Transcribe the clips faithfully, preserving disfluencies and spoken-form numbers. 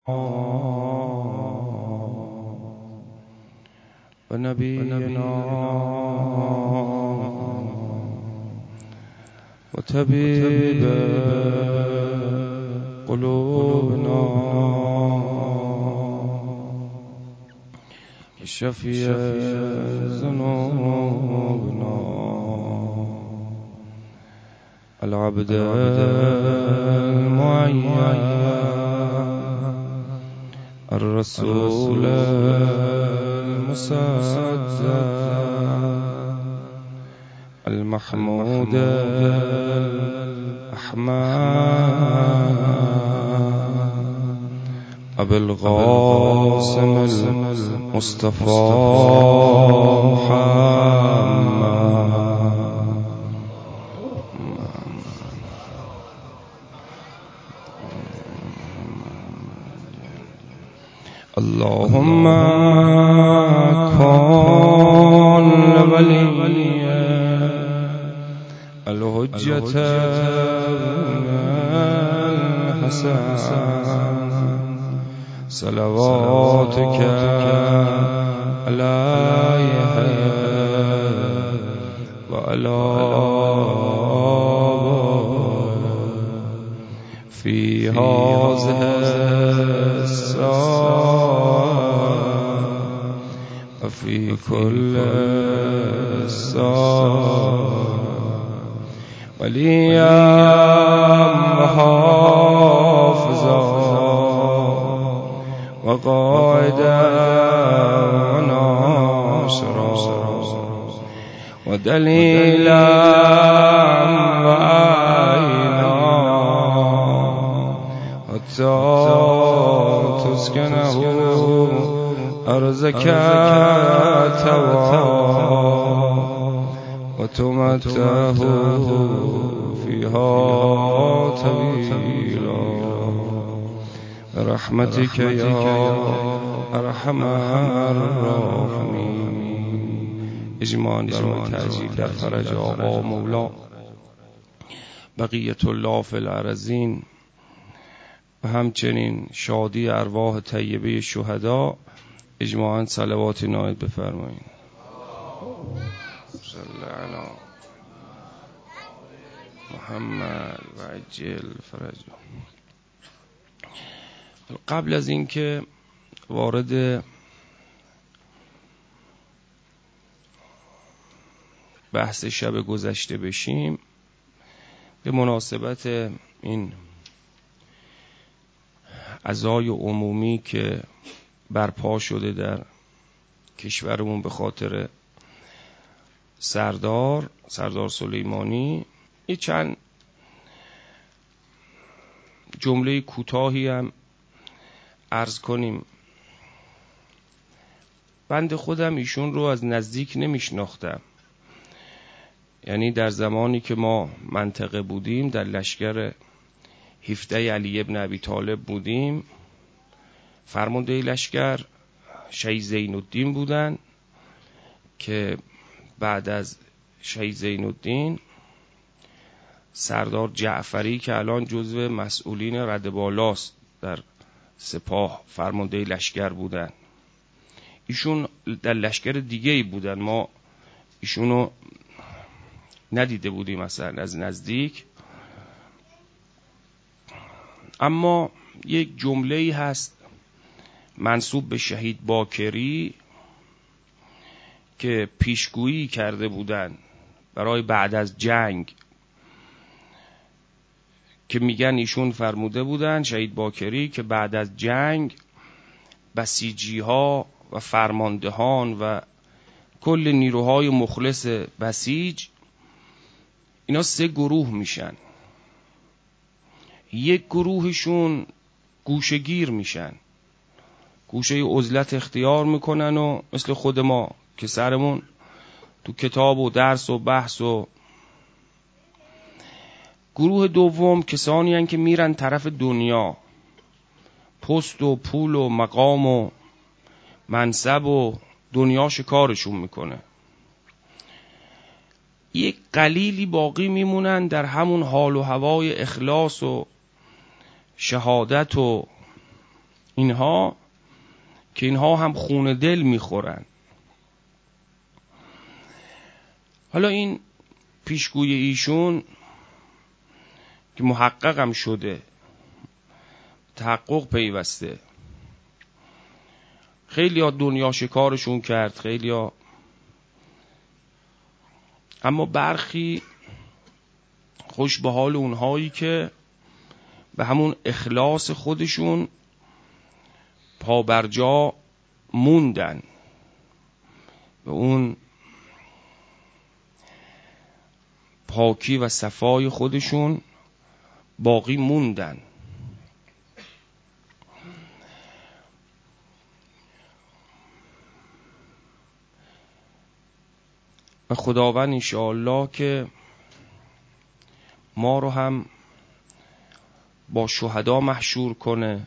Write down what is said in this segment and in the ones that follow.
و نبینا و طبیب قلوبنا و شفیع ذنوبنا العبد المعین الرسول المصدق المحمود الأحمد أبي القاسم المصطفى محمد اللهم كن لولي الحجة الحسن صلواتك عليه وعلى في هذه الساعة وفي كل ساعة وليا وحافظا وقائدا وناصرا ودليلا وعينا حتى تسكنه أرزك توا وتمتعه فيها طويلا برحمتك يا أرحم الراحمين. اجماع برای تعجیل در فرج آقا مولا بقیت الله فی الارضین و همچنین شادی ارواح طیبه شهدا اجماعاً صلوات نایب بفرمایید. صلی علی محمد و عجل فرجه. قبل از اینکه وارد بحث شب گذشته بشیم، به مناسبت این عزای عمومی که برپا شده در کشورمون به خاطر سردار سردار سلیمانی، یه چند جمله کوتاهی هم عرض کنیم. بنده خودم ایشون رو از نزدیک نمیشناختم، یعنی در زمانی که ما منطقه بودیم در لشکر هفده علی ابن ابی طالب بودیم، فرمانده لشکر شهید زین الدین بودن که بعد از شهید زین الدین سردار جعفری که الان جزو مسئولین رده بالاست در سپاه فرمانده لشکر بودن. ایشون در لشکر دیگه ای بودن، ما ایشونو ندیده بودیم مثلا از نزدیک، اما یک جمله‌ای هست منسوب به شهید باکری که پیشگویی کرده بودن برای بعد از جنگ، که میگن ایشون فرموده بودن شهید باکری که بعد از جنگ بسیجی ها و فرماندهان و کل نیروهای مخلص بسیج اینا سه گروه میشن. یک گروهشون گوشگیر میشن، گوشه عزلت اختیار میکنن و مثل خود ما که سرمون تو کتاب و درس و بحث. و گروه دوم کسانی هن که میرن طرف دنیا، پست و پول و مقام و منصب و دنیا شکارشون میکنه. یک قلیلی باقی میمونن در همون حال و هوای اخلاص و شهادت و اینها که اینها هم خون دل میخورن. حالا این پیشگوی ایشون که محقق هم شده، تحقق پیوسته، خیلی ها دنیا شکارشون کرد، خیلی ها، اما برخی خوش به حال اونهایی که به همون اخلاص خودشون پابرجا موندن، به اون پاکی و صفای خودشون باقی موندن. و خداوند انشاءالله که ما رو هم با شهدا محشور کنه.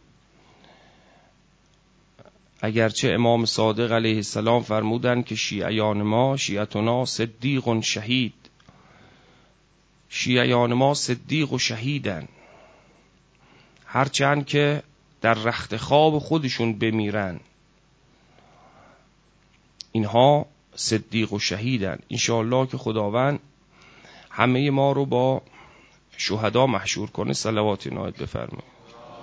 اگرچه امام صادق علیه السلام فرمودن که شیعیان ما، شیعتنا صدیق و شهید، شیعیان ما صدیق و شهیدن، هرچند که در رخت خواب خودشون بمیرن اینها صدیق و شهیدن. انشاءالله که خداوند همه ما رو با شهدا محشور کنه. صلوات عنایت بفرمایید.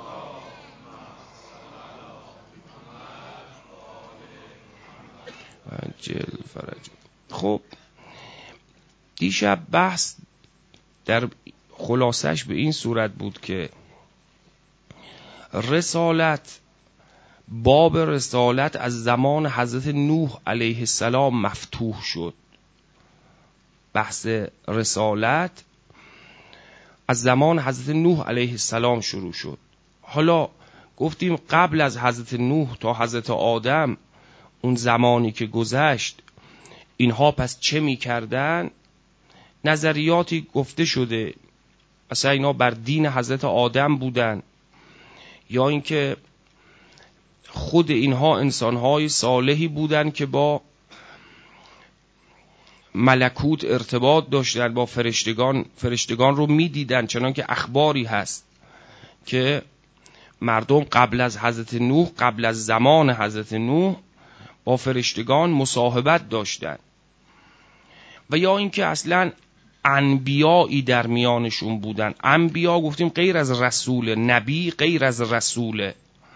عجل فرج. خب دیشب بحث در خلاصش به این صورت بود که رسالت، باب رسالت از زمان حضرت نوح علیه السلام مفتوح شد. بحث رسالت از زمان حضرت نوح علیه السلام شروع شد. حالا گفتیم قبل از حضرت نوح تا حضرت آدم، اون زمانی که گذشت، اینها پس چه می کردن؟ نظریاتی گفته شده، اصلا اینا بر دین حضرت آدم بودن، یا اینکه خود اینها انسانهای صالحی بودن که با ملکوت ارتباط داشتن، با فرشتگان فرشتگان رو می دیدن، چنان که اخباری هست که مردم قبل از حضرت نوح، قبل از زمان حضرت نوح با فرشتگان مصاحبت داشتن. و یا اینکه اصلا انبیایی در میانشون بودن. انبیا گفتیم غیر از رسول، نبی غیر از رسوله.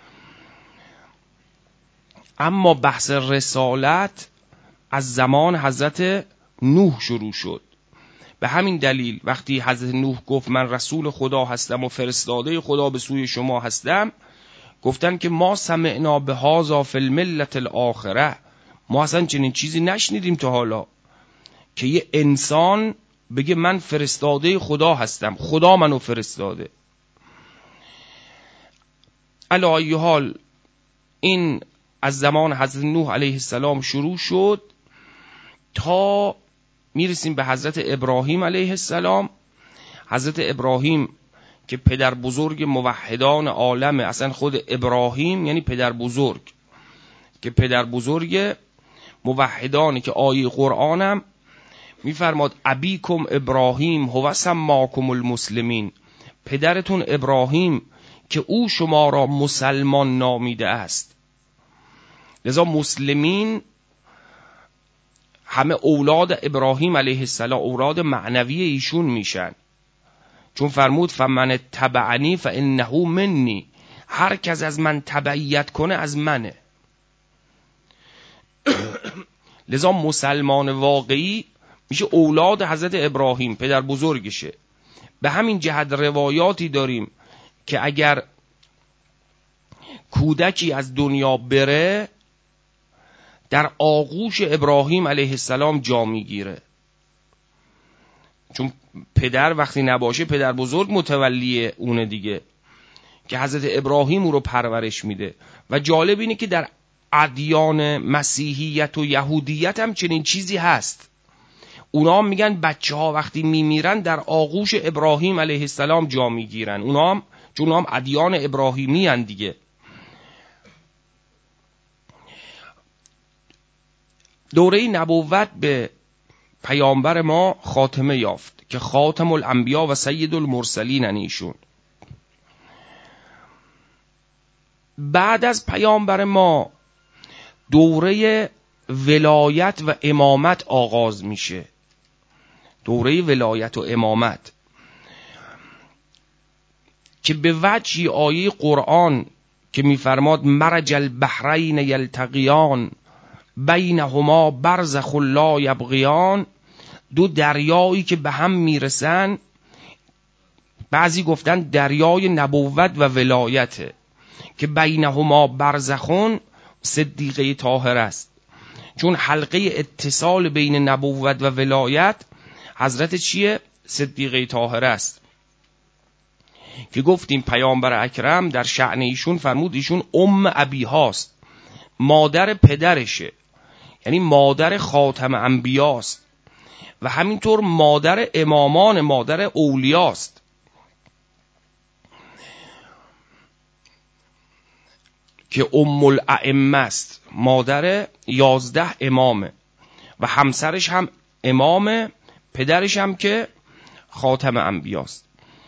اما بحث رسالت از زمان حضرت نوح شروع شد. به همین دلیل وقتی حضرت نوح گفت من رسول خدا هستم و فرستاده خدا به سوی شما هستم، گفتن که ما سمعنا بهذا فی الملة الاخره، ما اصلا چنین چیزی نشنیدیم تا حالا که یه انسان بگه من فرستاده خدا هستم، خدا منو فرستاده. علی ای حال این از زمان حضرت نوح علیه السلام شروع شد تا میرسیم به حضرت ابراهیم علیه السلام. حضرت ابراهیم که پدر بزرگ موحدان عالمه، اصلا خود ابراهیم یعنی پدر بزرگ، که پدر بزرگ موحدانی که آیه قرآنم میفرماد ابیکم ابراهیم هو سماکم المسلمین، پدرتون ابراهیم که او شما را مسلمان نامیده است. لذا مسلمین همه اولاد ابراهیم علیه السلام، اولاد معنوی ایشون میشن، چون فرمود فمن تبعنی فانه منی، هر کس از من تبعیت کنه از منه. لذا مسلمان واقعی میشه اولاد حضرت ابراهیم، پدر بزرگشه. به همین جهت روایاتی داریم که اگر کودکی از دنیا بره در آغوش ابراهیم علیه السلام جا میگیره، چون پدر وقتی نباشه پدر بزرگ متولی اونه دیگه، که حضرت ابراهیم او رو پرورش میده. و جالب اینه که در ادیان مسیحیت و یهودیت هم چنین چیزی هست. اونا هم میگن بچه ها وقتی میمیرن در آغوش ابراهیم علیه السلام جا میگیرن. اونا هم چون اونا هم ادیان ابراهیمی هن دیگه. دوره نبوت به پیامبر ما خاتمه یافت که خاتم الانبیا و سید المرسلین ایشون. بعد از پیامبر ما دوره ولایت و امامت آغاز میشه. دوره ولایت و امامت که به وجهی آیه قرآن که میفرماد مرج البحرین یلتقیان بینهما برزخ لا یبغیان، دو دریایی که به هم میرسن، بعضی گفتن دریای نبوت و ولایته که بینهما برزخون صدیقه طاهر است، چون حلقه اتصال بین نبوت و ولایت حضرت چیه؟ صدیقه طاهر است که گفتیم پیامبر اکرم در شأن ایشون فرمود ایشون ام ابی هاست، مادر پدرشه، یعنی مادر خاتم انبیاست و همینطور مادر امامان، مادر اولیاست. که ام الائمه است، مادر یازده امامه و همسرش هم امامه، پدرش هم که خاتم انبیاست.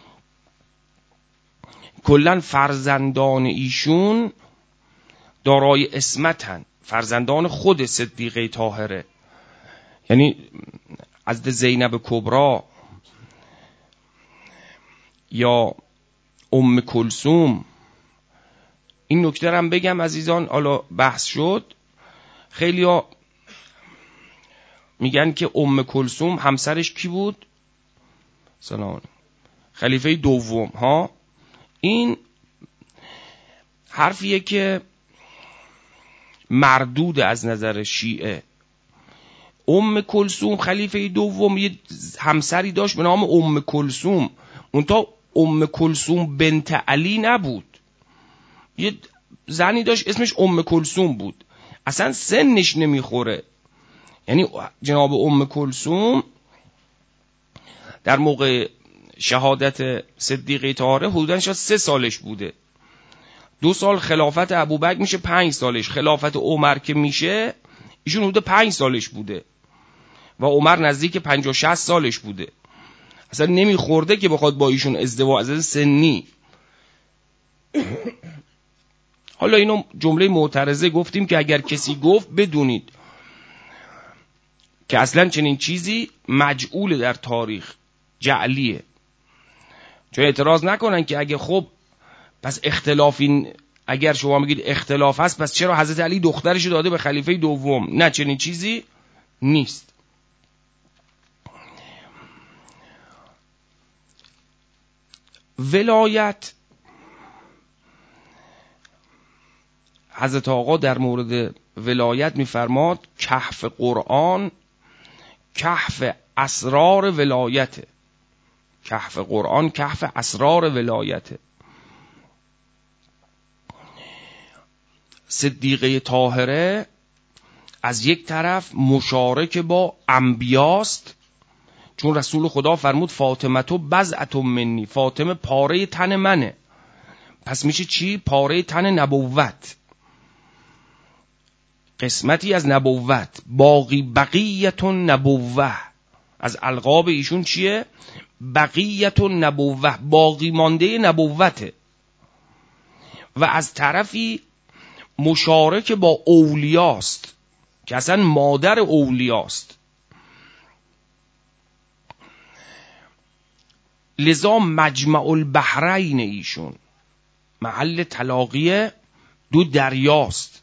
کلن فرزندان ایشون دارای عصمتن، فرزندان خود صدیقه طاهره، یعنی از زینب کبرا یا ام کلثوم. این نکته هم بگم عزیزان، حالا بحث شد، خیلی ها میگن که ام کلثوم همسرش کی بود؟ سلام خلیفه دوم ها. این حرفیه که مردود از نظر شیعه. ام کلثوم خلیفه دوم یه همسری داشت به نام ام کلثوم، اونتا ام کلثوم بنت علی نبود، یه زنی داشت اسمش ام کلثوم بود، اصلا سنش نمیخوره. یعنی جناب ام کلثوم در موقع شهادت صدیقه طاهره حدوداً شاید سه سالش بوده، دو سال خلافت ابوبکر میشه پنج سالش، خلافت عمر که میشه ایشون حدود پنج سالش بوده و عمر نزدیک پنجاه شصت سالش بوده، اصلا نمیخورده که بخواد با ایشون ازدواج از سنی. حالا اینو جمله معترضه گفتیم که اگر کسی گفت بدونید که اصلا چنین چیزی مجعول در تاریخ، جعلیه، چون اعتراض نکنن که اگه خب پس اختلاف این، اگر شما میگید اختلاف هست پس چرا حضرت علی دخترشو داده به خلیفه دوم؟ نه، چنین چیزی نیست. ولایت، حضرت آقا در مورد ولایت میفرماد کهف قرآن کهف اسرار ولایته، کهف قرآن کهف اسرار ولایته. صدیقه طاهره از یک طرف مشارک با انبیاست، چون رسول خدا فرمود فاطمه تو بضعة منی، فاطمه پاره تن منه، پس میشه چی؟ پاره تن نبوت، قسمتی از نبوت. باقی بقیت نبوه، از القاب ایشون چیه؟ بقیت نبوه، باقی مانده نبوته. و از طرفی مشارک با اولیاست که اصلا مادر اولیاست. لذا مجمع البحرین ایشون محل تلاقی دو دریاست.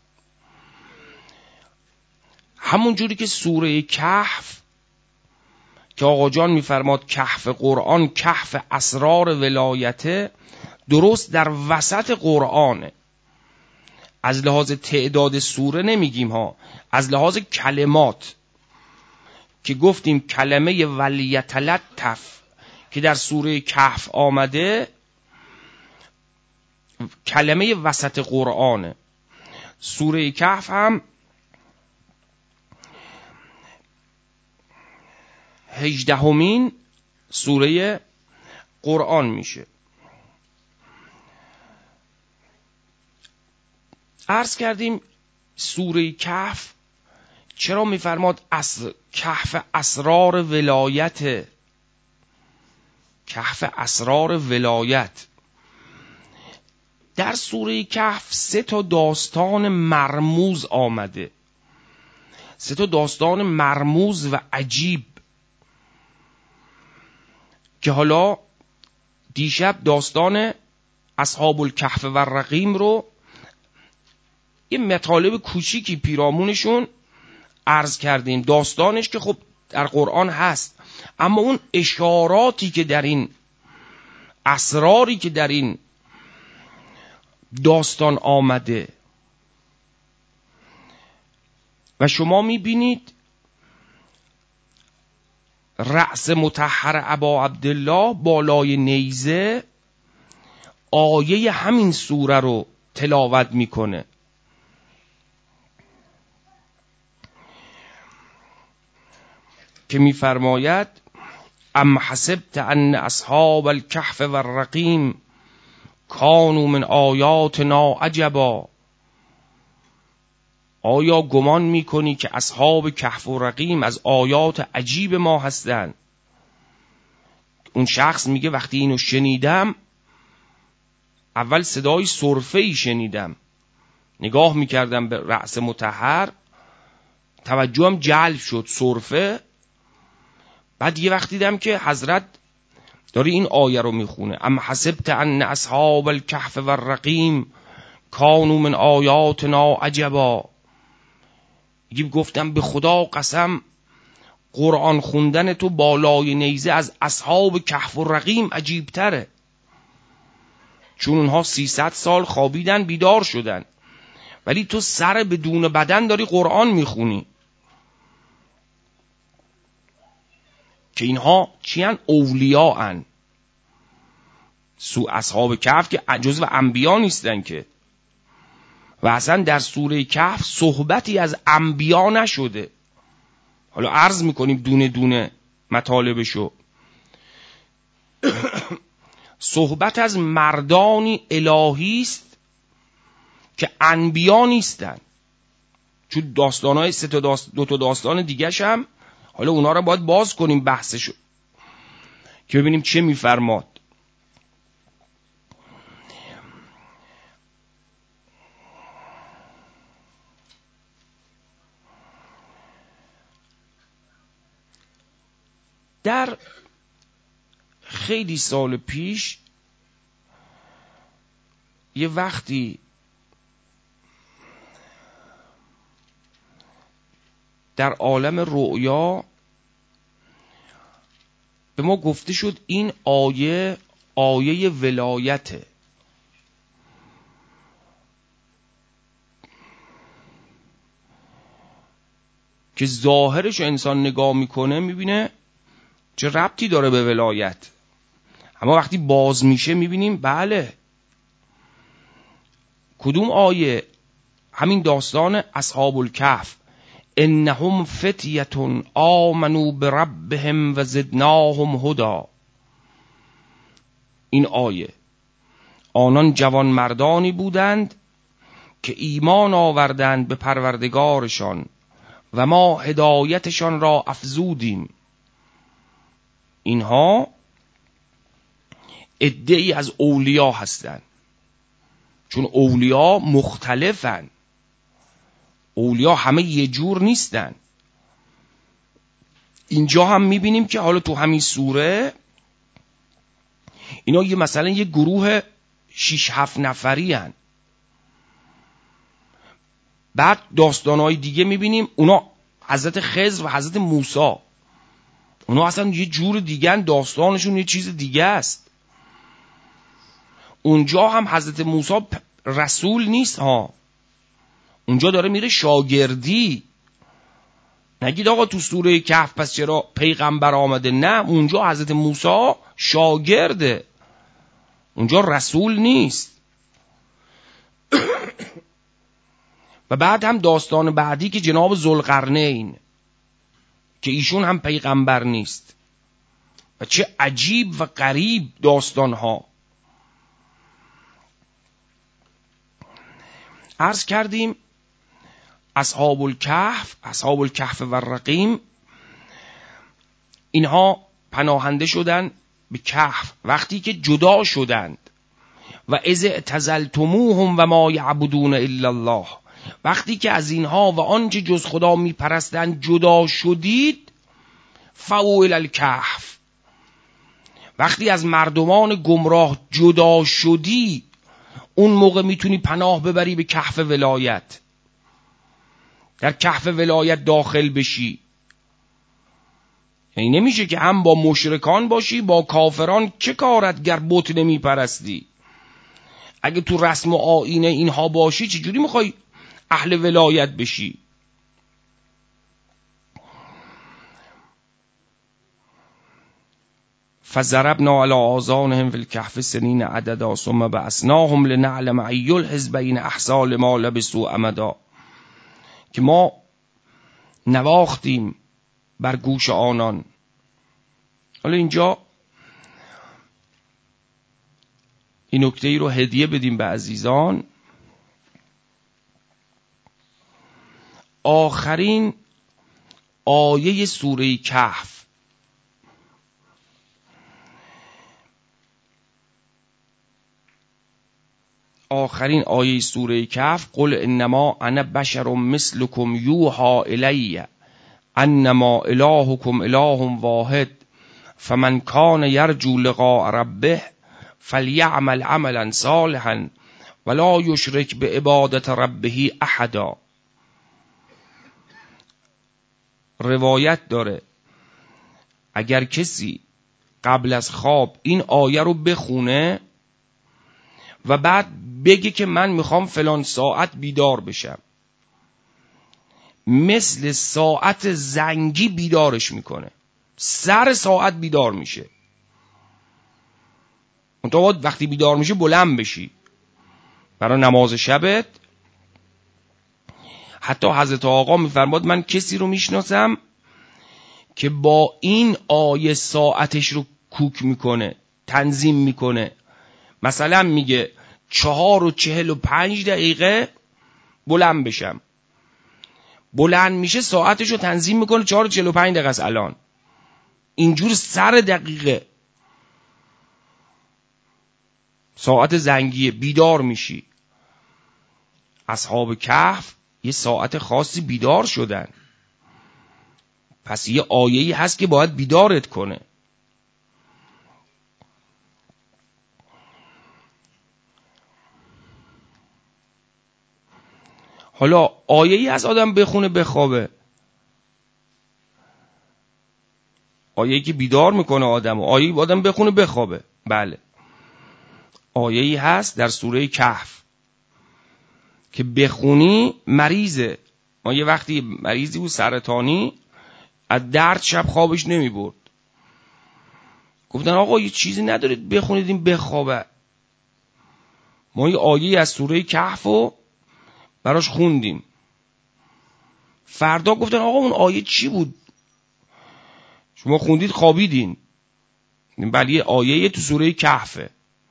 همون جوری که سوره کهف که آقا جان میفرماد کهف قرآن کهف اسرار ولایته، درست در وسط قرآنه. از لحاظ تعداد سوره نمیگیم ها، از لحاظ کلمات که گفتیم کلمه ولیتلطف که در سوره کهف آمده کلمه وسط قرآنه. سوره کهف هم هجدهمین سوره قرآن میشه. عرض کردیم سوره کهف چرا میفرماد اس... کهف اسرار ولایت، کهف اسرار ولایت. در سوره کهف سه تا داستان مرموز آمده، سه تا داستان مرموز و عجیب که حالا دیشب داستان اصحاب الکهف و الرقیم رو یه مطالب کوچیکی پیرامونشون عرض کردیم. داستانش که خب در قرآن هست، اما اون اشاراتی که در این، اسراری که در این داستان آمده و شما میبینید رأس مطهر ابا عبدالله بالای نیزه آیه همین سوره رو تلاوت میکنه که میفرماید ام حسبت ان اصحاب الکهف و الرقیم کانوا من آیاتنا عجبا. آیا گمان میکنی که اصحاب کهف و رقیم از آیات عجیب ما هستند؟ اون شخص میگه وقتی اینو شنیدم اول صدای سرفه‌ای شنیدم، نگاه میکردم به رأس مطهر، توجهم جلب شد سرفه. بعد یه وقت دیدم که حضرت داره این آیه رو میخونه ام حسبت ان اصحاب الکهف و الرقیم کانوا من آیاتنا عجبا. گفتم به خدا قسم قرآن خوندن تو بالای نیزه از اصحاب کهف و رقیم عجیب تره، چون اونها سیصد سال خوابیدن بیدار شدن، ولی تو سر بدون بدن داری قرآن میخونی. که اینها چیان؟ اولیاءن. سو اصحاب کهف که جزو انبیا نیستن که، و اصلا در سوره کهف صحبتی از انبیا نشده. حالا عرض میکنیم دونه دونه مطالبشو. صحبت از مردانی الهی است که انبیا نیستن، چون داستانهای سه تا داست... دو تا داستان دیگه‌ش هم حالا اونا رو باید باز کنیم بحثشو که ببینیم چه میفرماد. در خیلی سال پیش یه وقتی در عالم رؤیا به ما گفته شد این آیه آیه ولایته، که ظاهرش انسان نگاه میکنه میبینه چه ربطی داره به ولایت، اما وقتی باز میشه میبینیم بله. کدوم آیه؟ همین داستان اصحاب الکهف، انهم فتیه آمنوا بربهم و زدناهم هدا. این آیه، آنان جوان مردانی بودند که ایمان آوردند به پروردگارشان و ما هدایتشان را افزودیم. اینها عده‌ای از اولیا هستند، چون اولیا مختلفن، اولیا همه یه جور نیستن. اینجا هم میبینیم که حالا تو همین سوره اینا یه مثلا یه گروه شیش هفت نفری هن. بعد داستانهای دیگه میبینیم اونا حضرت خضر و حضرت موسی، اونا اصلا یه جور دیگه هن، داستانشون یه چیز دیگه است. اونجا هم حضرت موسی رسول نیست ها، اونجا داره میره شاگردی. نگید آقا تو سوره کهف پس چرا پیغمبر آمده؟ نه، اونجا حضرت موسی شاگرده، اونجا رسول نیست. و بعد هم داستان بعدی که جناب ذوالقرنین که ایشون هم پیغمبر نیست. و چه عجیب و غریب داستان ها. عرض کردیم اصحاب الکهف، اصحاب الکهف و الرقیم، اینها پناهنده شدن به کهف وقتی که جدا شدند و اذ اعتزلتموهم و ما یعبدون الا الله، وقتی که از اینها و آنچه جز خدا میپرستند جدا شدید، فاو الی الکهف، وقتی از مردمان گمراه جدا شدی اون موقع میتونی پناه ببری به کهف ولایت، در کهف ولایت داخل بشی. یعنی نمیشه که هم با مشرکان باشی با کافران، چه کارت گر بت نمی پرستی؟ اگه تو رسم و آیین اینها باشی چجوری میخوای اهل ولایت بشی؟ فضربنا علی آذانهم فی الکهف سنین عددا ثم بعثناهم لنعلم ای الحزبین احصی لما لبثوا امدا، که ما نواختیم بر گوش آنان. حالا اینجا این نکته ای رو هدیه بدیم به عزیزان. آخرین آیه سوره کهف، آخرین آیه سوره کهف، قل انما انا بشر مثلکم یوحى الی انما الهکم اله واحد فمن کان یرجو لقاء ربه فلیعمل عملا صالحا ولا یشرک بعبادت ربه احدا. روایت داره اگر کسی قبل از خواب این آیه رو بخونه و بعد بگه که من میخوام فلان ساعت بیدار بشم، مثل ساعت زنگی بیدارش میکنه، سر ساعت بیدار میشه. منتها باید وقتی بیدار میشه بلند بشی برای نماز شبت. حتی حضرت آقا میفرماد من کسی رو میشناسم که با این آیه ساعتش رو کوک میکنه، تنظیم میکنه. مثلا میگه چهار و چهل و پنج دقیقه بلند بشم، بلند میشه ساعتش رو تنظیم میکنه چهار و چهل و پنج دقیقه است الان، اینجور سر دقیقه ساعت زنگیه، بیدار میشی. اصحاب کهف یه ساعت خاصی بیدار شدن، پس یه آیه‌ای هست که باید بیدارت کنه. حالا آیه‌ای از آدم بخونه بخوابه، آیه‌ای که بیدار میکنه آدم، و آیه‌ای آدم بخونه بخوابه. بله، آیه‌ای هست در سوره کهف که بخونی مریضه. ما یه وقتی مریضی بود سرطانی، از درد شب خوابش نمی برد، گفتن آقا یه چیزی ندارید بخونید این بخوابه. ما یه آیه از سوره کهف رو براش خوندیم، فردا گفتن آقا اون آیه چی بود شما خوندید خوابیدین؟ بله یه آیه تو سوره کهفه.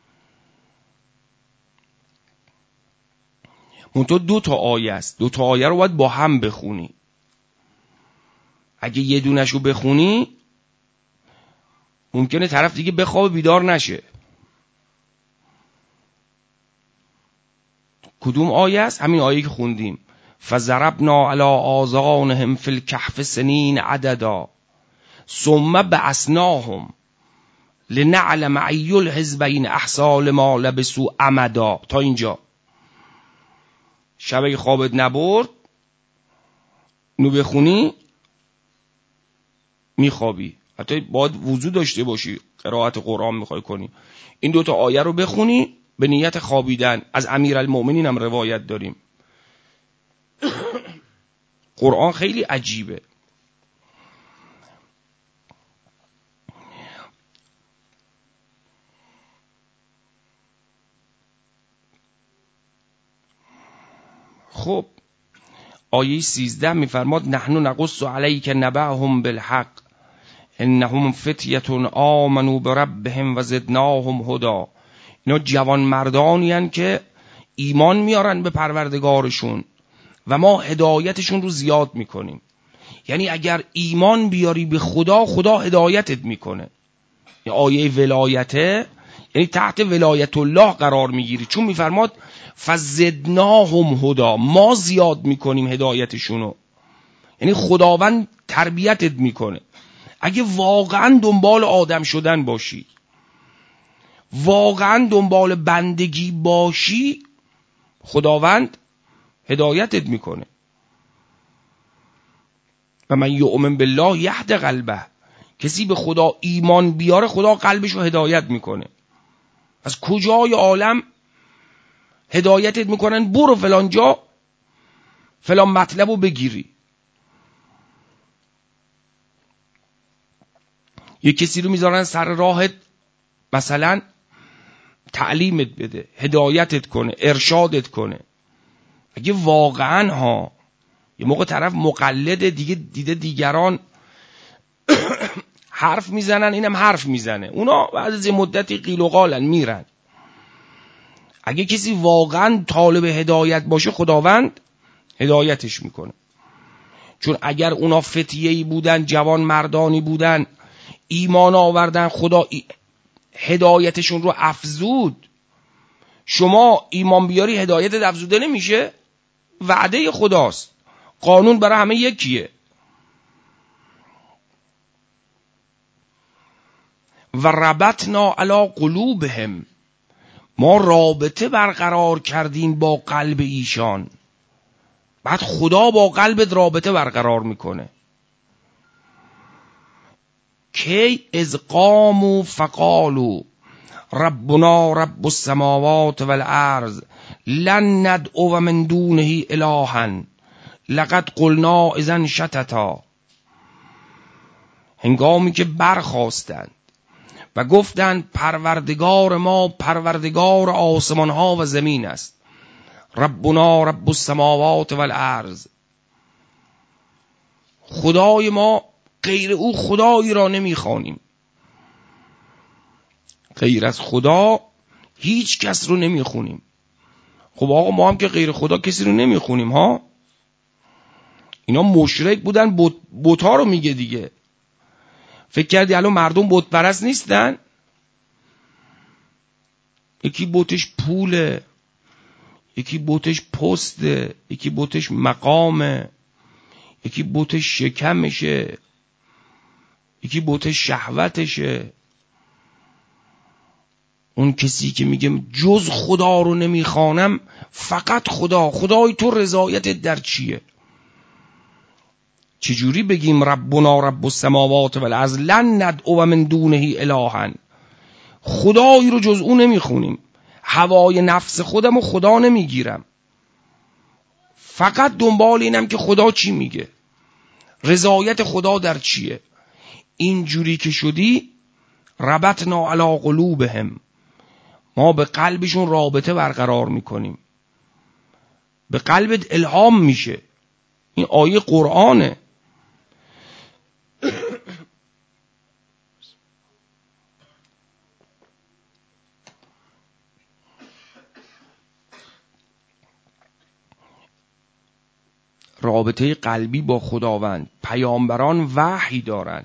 منتها دو تا آیه است، دو تا آیه رو باید با هم بخونی. اگه یه دونشو بخونی ممکنه طرف دیگه بخواب بیدار نشه. کدوم آیه است؟ همین آیه که خوندیم، فضربنا علی آذانهم فی الکهف سنین عددا ثم بعثناهم لنعلم ای الحزبین احصی لما لبثوا امدا. تا اینجا شب خوابت نبرد نو بخونی میخوابی، حتی باید وضو داشته باشی قرائت قرآن میخوای کنی. این دوتا آیه رو بخونی به نیت خوابیدن. از امیرالمؤمنین هم روایت داریم. قرآن خیلی عجیبه. خب آیه سیزده میفرماد نحن نقص علیک نبأهم بالحق انهم فتیة آمنوا بربهم و زدناهم هدی. اینا جوان مردانی هن که ایمان میارن به پروردگارشون و ما هدایتشون رو زیاد میکنیم. یعنی اگر ایمان بیاری به خدا، خدا هدایتت میکنه. یه آیه ولایته یعنی تحت ولایت الله قرار میگیری، چون میفرماد فزدناهم هدا، ما زیاد میکنیم هدایتشونو. یعنی خداوند تربیتت میکنه. اگه واقعا دنبال آدم شدن باشی، واقعا دنبال بندگی باشی، خداوند هدایتت میکنه. و من یؤمن بالله یهد قلبه، کسی به خدا ایمان بیاره خدا قلبش رو هدایت میکنه. از کجای عالم هدایتت میکنن برو فلان جا فلان مطلب رو بگیری. یه کسی رو میذارن سر راهت، مثلا تعلیمت بده، هدایتت کنه، ارشادت کنه. اگه واقعا ها یه موقع طرف مقلد دیگه، دیده دیگران حرف میزنن اینم حرف میزنه، اونا بعد از مدتی قیل و قالن میرن. اگه کسی واقعا طالب هدایت باشه خداوند هدایتش میکنه. چون اگر اونا فتیه‌ای بودن، جوان مردانی بودن، ایمان آوردن، خدا هدایتشون رو افزود. شما ایمان بیاری هدایتت افزوده نمیشه؟ وعده خداست، قانون برای همه یکیه. و ربطنا علی قلوبهم، ما رابطه برقرار کردیم با قلب ایشان. بعد خدا با قلبت رابطه برقرار میکنه. کی اذ قاموا فقالوا ربنا رب السماوات والارض لن ندعو من دونه الها لقد قلنا اذا شططا. هنگامی که برخاستند و گفتند پروردگار ما پروردگار آسمان ها و زمین است، ربنا رب السماوات والارض، خدای ما غیر او خدایی را نمیخوانیم، غیر از خدا هیچ کس رو نمیخونیم. خب آقا ما هم که غیر خدا کسی رو نمیخونیم ها. اینا مشرک بودن، بت بت‌ها رو میگه دیگه. فکر کردی الان مردم بت پرست نیستن؟ یکی بتش پوله، یکی بتش پسته، یکی بتش مقامه، یکی بتش شکمشه، یکی بتش شهوتشه. اون کسی که میگه جز خدا رو نمیخوانم، فقط خدا، خدای تو رضایتت در چیه؟ چجوری بگیم ربنا رب السماوات والارض لن ندعو من دونه الها، خدایی رو جز اون نمیخونیم، هوای نفس خودم رو خدا نمیگیرم، فقط دنبال اینم که خدا چی میگه، رضایت خدا در چیه. اینجوری که شدی ربطنا علی قلوبهم، ما به قلبشون رابطه برقرار میکنیم، به قلبت الهام میشه. این آیه قرآنه. رابطه قلبی با خداوند. پیامبران وحی دارن.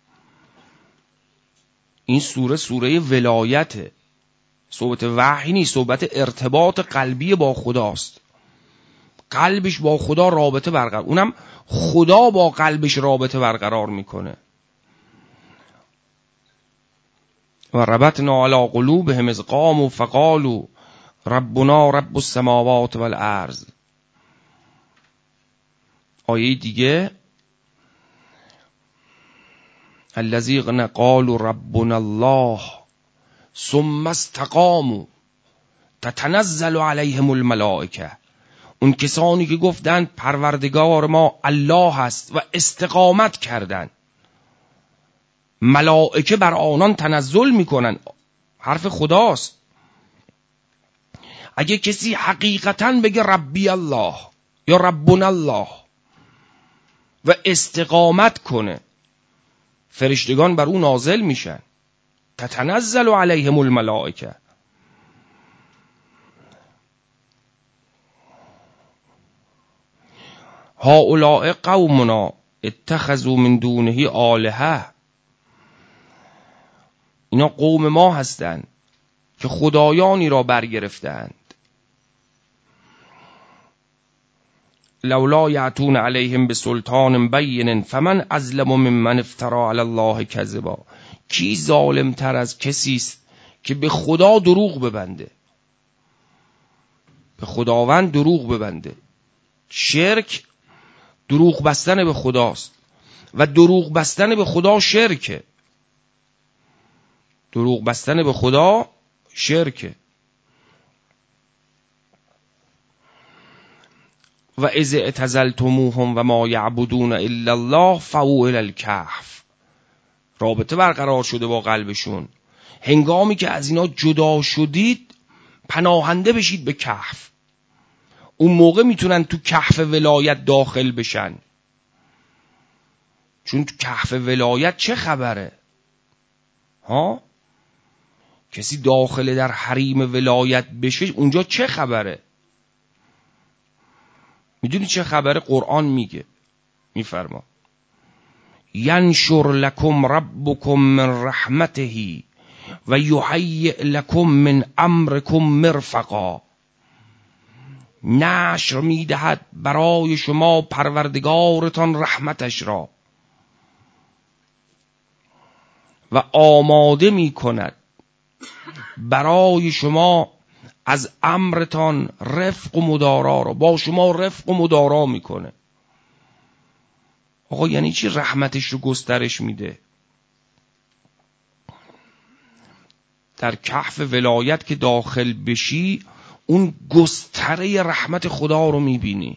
این سوره سوره ولایته، صحبت وحی نیست، صحبت ارتباط قلبی با خداست. قلبش با خدا رابطه برقرار، اونم خدا با قلبش رابطه برقرار میکنه. و ربطنا علی قلوبهم اذ قاموا فقالوا ربنا رب السماوات والارض. آیه دیگه الذین قالوا ربنا الله ثم استقاموا تتنزل علیهم الملائکه. اون کسانی که گفتند پروردگار ما الله هست و استقامت کردند، ملائکه بر آنان تنزل میکنن. حرف خداست. اگه کسی حقیقتاً بگه ربی الله یا ربنا الله و استقامت کنه، فرشتگان بر اون نازل میشن. تتنزل علیهم الملائکه. هؤلاء قومنا اتخذوا من دونه آلهه. اینا قوم ما هستن که خدایانی را برگرفتند. لولا یأتون علیهم بسلطان بین فمن اظلم ممن افتری علی الله کذبا. کی ظالم تر از کسی است که به خدا دروغ ببنده، به خداوند دروغ ببنده. شرک دروغ بستن به خداست و دروغ بستن به خدا شرکه. دروغ بستن به خدا شرکه. و اذ اعتزلتموهم و ما یعبدون الا الله فاووا الی الکهف. رابطه برقرار شده با قلبشون. هنگامی که از اینا جدا شدید پناهنده بشید به کهف. اون موقع میتونن تو کهف ولایت داخل بشن. چون تو کهف ولایت چه خبره؟ ها؟ کسی داخل در حریم ولایت بشه اونجا چه خبره؟ میدونی چه خبره؟ قرآن میگه، میفرما ینشر لکم ربکم من رحمته و یهیئ لکم من امرکم مرفقا. نشر میدهد برای شما پروردگارتان رحمتش را و آماده میکند برای شما از امرتان رفق و مدارا را. با شما رفق و مدارا میکنه. آقا یعنی چی رحمتش رو گسترش میده؟ در کهف ولایت که داخل بشی اون گستره رحمت خدا رو میبینی.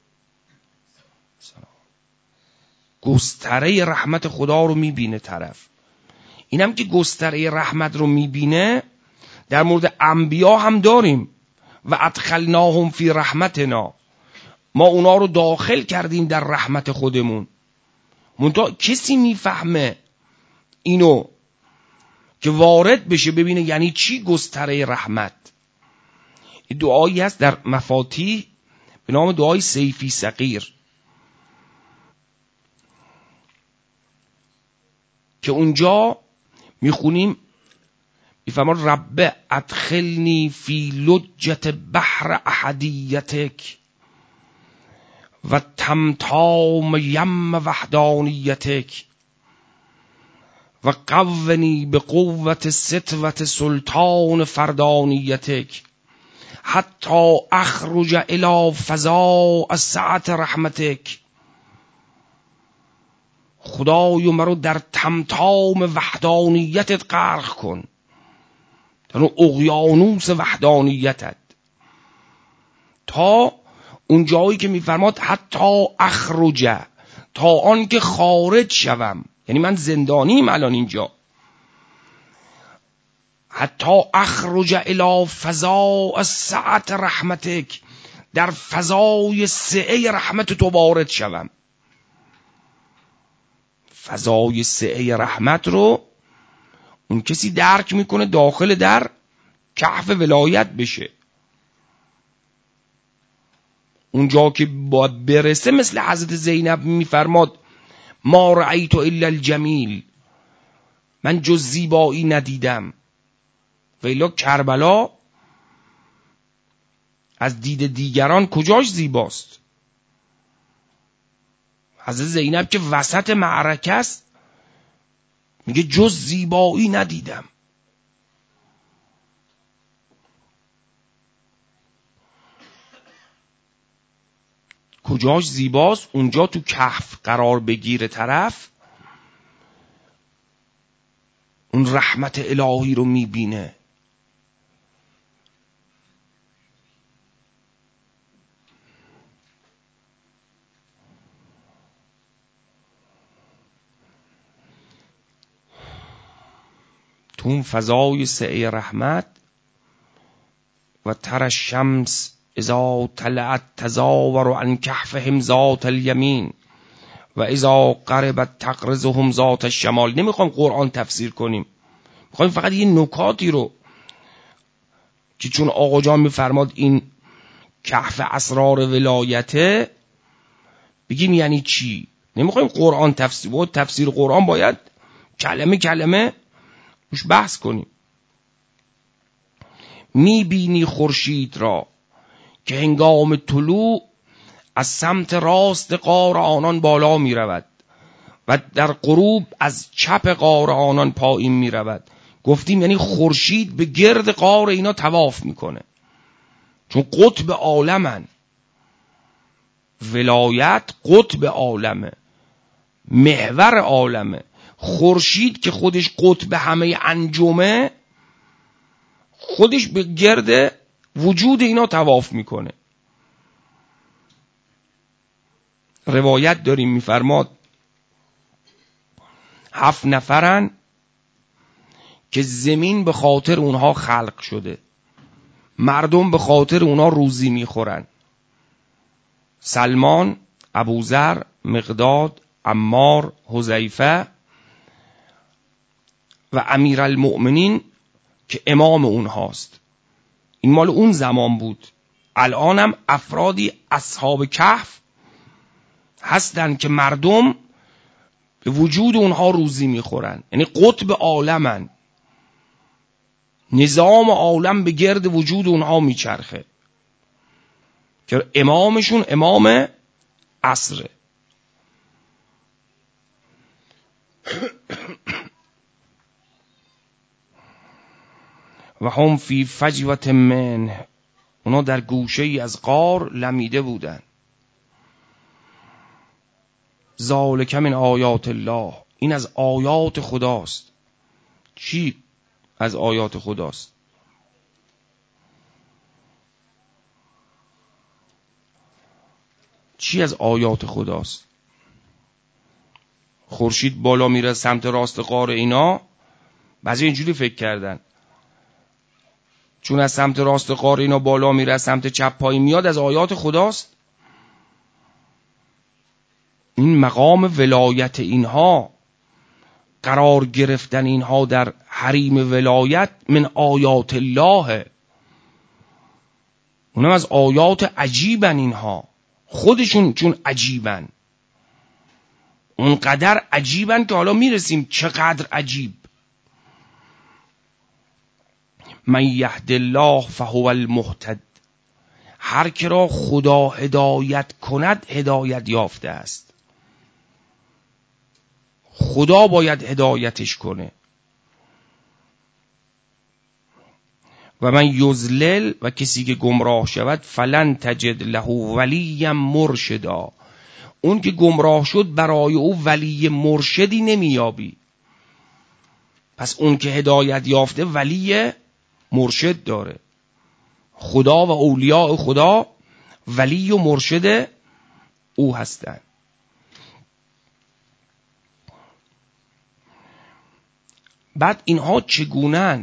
گستره رحمت خدا رو میبینه طرف. اینم که گستره رحمت رو میبینه در مورد انبیا هم داریم. و ادخلناهم فی رحمتنا. ما اونا رو داخل کردیم در رحمت خودمون. منتها کسی میفهمه اینو که وارد بشه ببینه یعنی چی گستره رحمت. این دعایی هست در مفاتیح به نام دعای سیفی صغیر که اونجا میخونیم، میفرما رب ادخلنی فی لجت بحر احدیتک و تمتام یم وحدانیتک و قونی به قوت سطوت سلطان فردانیتک حتی اخرج الی فضاء سعت رحمتک. خدای مرا در تمتام وحدانیتت غرق کن، در اون اقیانوس وحدانیتت، تا اون جایی که میفرماد حتی اخرج، تا آن که خارج شوم. یعنی من زندانیم الان اینجا. حتی اخرج الی فضاء سعت رحمتک، در فضای سعه رحمت تو وارد شوم. فضای سعه رحمت رو اون کسی درک میکنه داخل در کهف ولایت بشه. اونجا که باید برسه مثل حضرت زینب میفرماد ما رأیت الا الجمیل، من جز زیبایی ندیدم. ویلا کربلا از دید دیگران کجاش زیباست؟ حضرت زینب که وسط معرکه است میگه جز زیبایی ندیدم. کجاش زیباست؟ اونجا تو کهف قرار بگیره طرف، اون رحمت الهی رو میبینه. تو اون فضای سعه رحمت و تر الشمس اذا طلعت تزاور عن کهفهم ذات الیمین و اذا غربت تقرضهم ذات الشمال. نمیخوام قرآن تفسیر کنیم، میخوایم فقط یه نکاتی رو که چون آقا جان میفرماد این کهف اسرار ولایته بگیم یعنی چی. نمیخوایم قرآن تفسیر، بود تفسیر قرآن باید کلمه کلمه روش بحث کنیم. میبینی خورشید را که هنگام طلوع از سمت راست غار آنان بالا میرود و در غروب از چپ غار آنان پایین میرود. گفتیم یعنی خورشید به گرد غار اینا طواف میکنه، چون قطب عالمن. ولایت قطب عالمه، محور عالمه. خورشید که خودش قطب همه انجمه، خودش به گرد وجود اینا طواف میکنه. روایت داریم میفرماد هفت نفرن که زمین به خاطر اونها خلق شده، مردم به خاطر اونها روزی میخورن. سلمان، ابوذر، مقداد، عمار، حذیفه و امیرالمؤمنین که امام اونهاست. این مال اون زمان بود. الانم افرادی اصحاب کهف هستن که مردم به وجود اونها روزی میخورن، یعنی قطب عالمن. نظام عالم به گرد وجود اونها میچرخه که امامشون امام عصره. و هم فی فجوة منه، اونا در گوشه ای از غار لمیده بودن. ذالک من آیات الله، این از آیات خداست. چی از آیات خداست؟ چی از آیات خداست؟ خورشید بالا میره سمت راست غار اینا، بعضی اینجوری فکر کردن چون از سمت راست غار اینا بالا میره سمت چپ پایین میاد از آیات خداست. این مقام ولایت اینها، قرار گرفتن اینها در حریم ولایت من آیات الله، اونم از آیات عجیبن. اینها خودشون چون عجیبن، اونقدر عجیبن که حالا میرسیم چقدر عجیب. من یهد الله فهو المهتد، هر که را خدا هدایت کند هدایت یافته است. خدا باید هدایتش کنه. و من یضلل، و کسی که گمراه شود، فلن تجد له ولیا مرشدا، اون که گمراه شد برای او ولی مرشدی نمیابی. پس اون که هدایت یافته ولی مرشد داره. خدا و اولیاء خدا ولی و مرشد او هستند. بعد اینها چگونن؟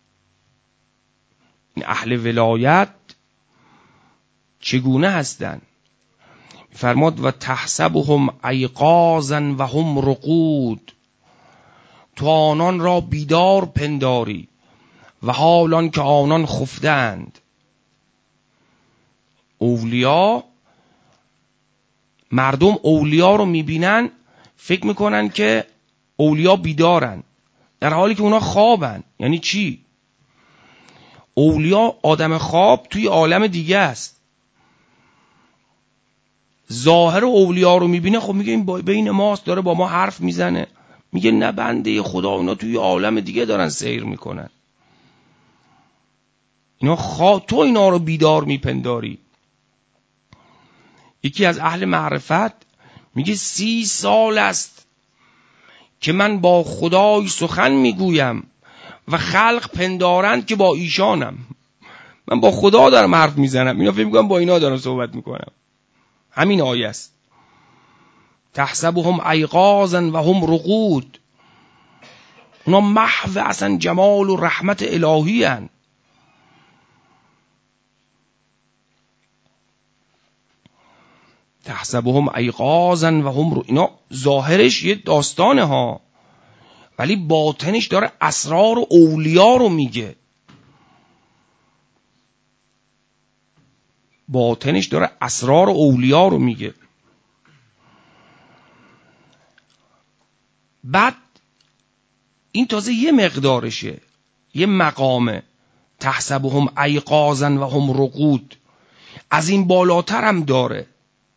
این اهل ولایت چگونه هستند؟ فرماد و تحسبهم ایقاظا و هم رقود، تو آنان را بیدار پنداری و حالان که آنان خفتند. اولیا، مردم اولیا رو میبینن فکر میکنن که اولیا بیدارن، در حالی که اونا خوابن. یعنی چی؟ اولیا آدم خواب توی عالم دیگه است. ظاهر اولیا رو میبینه، خب میگه این بین ماست، داره با ما حرف میزنه. میگه نه بنده خدا، اونا توی عالم دیگه دارن سیر میکنن. اینا خوا... تو اینا رو بیدار میپنداری. یکی از اهل معرفت میگه سی سال است که من با خدای سخن میگویم و خلق پندارند که با ایشانم. من با خدا دارم حرف میزنم، اینا فکر میکنم با اینا دارم صحبت میکنم. همین آیه است. تحسبهم ایقاظا و هم رقود، اونا محو اصلا جمال و رحمت الهی هن. تحسبهم ایقاظا و هم رقود، اینا ظاهرش یه داستانه ها، ولی باطنش داره اسرار و اولیا رو میگه. باطنش داره اسرار و اولیا رو میگه. بعد این تازه یه مقدارشه، یه مقامه. تحسبهم ایقاظا و هم رقود. از این بالاتر هم داره.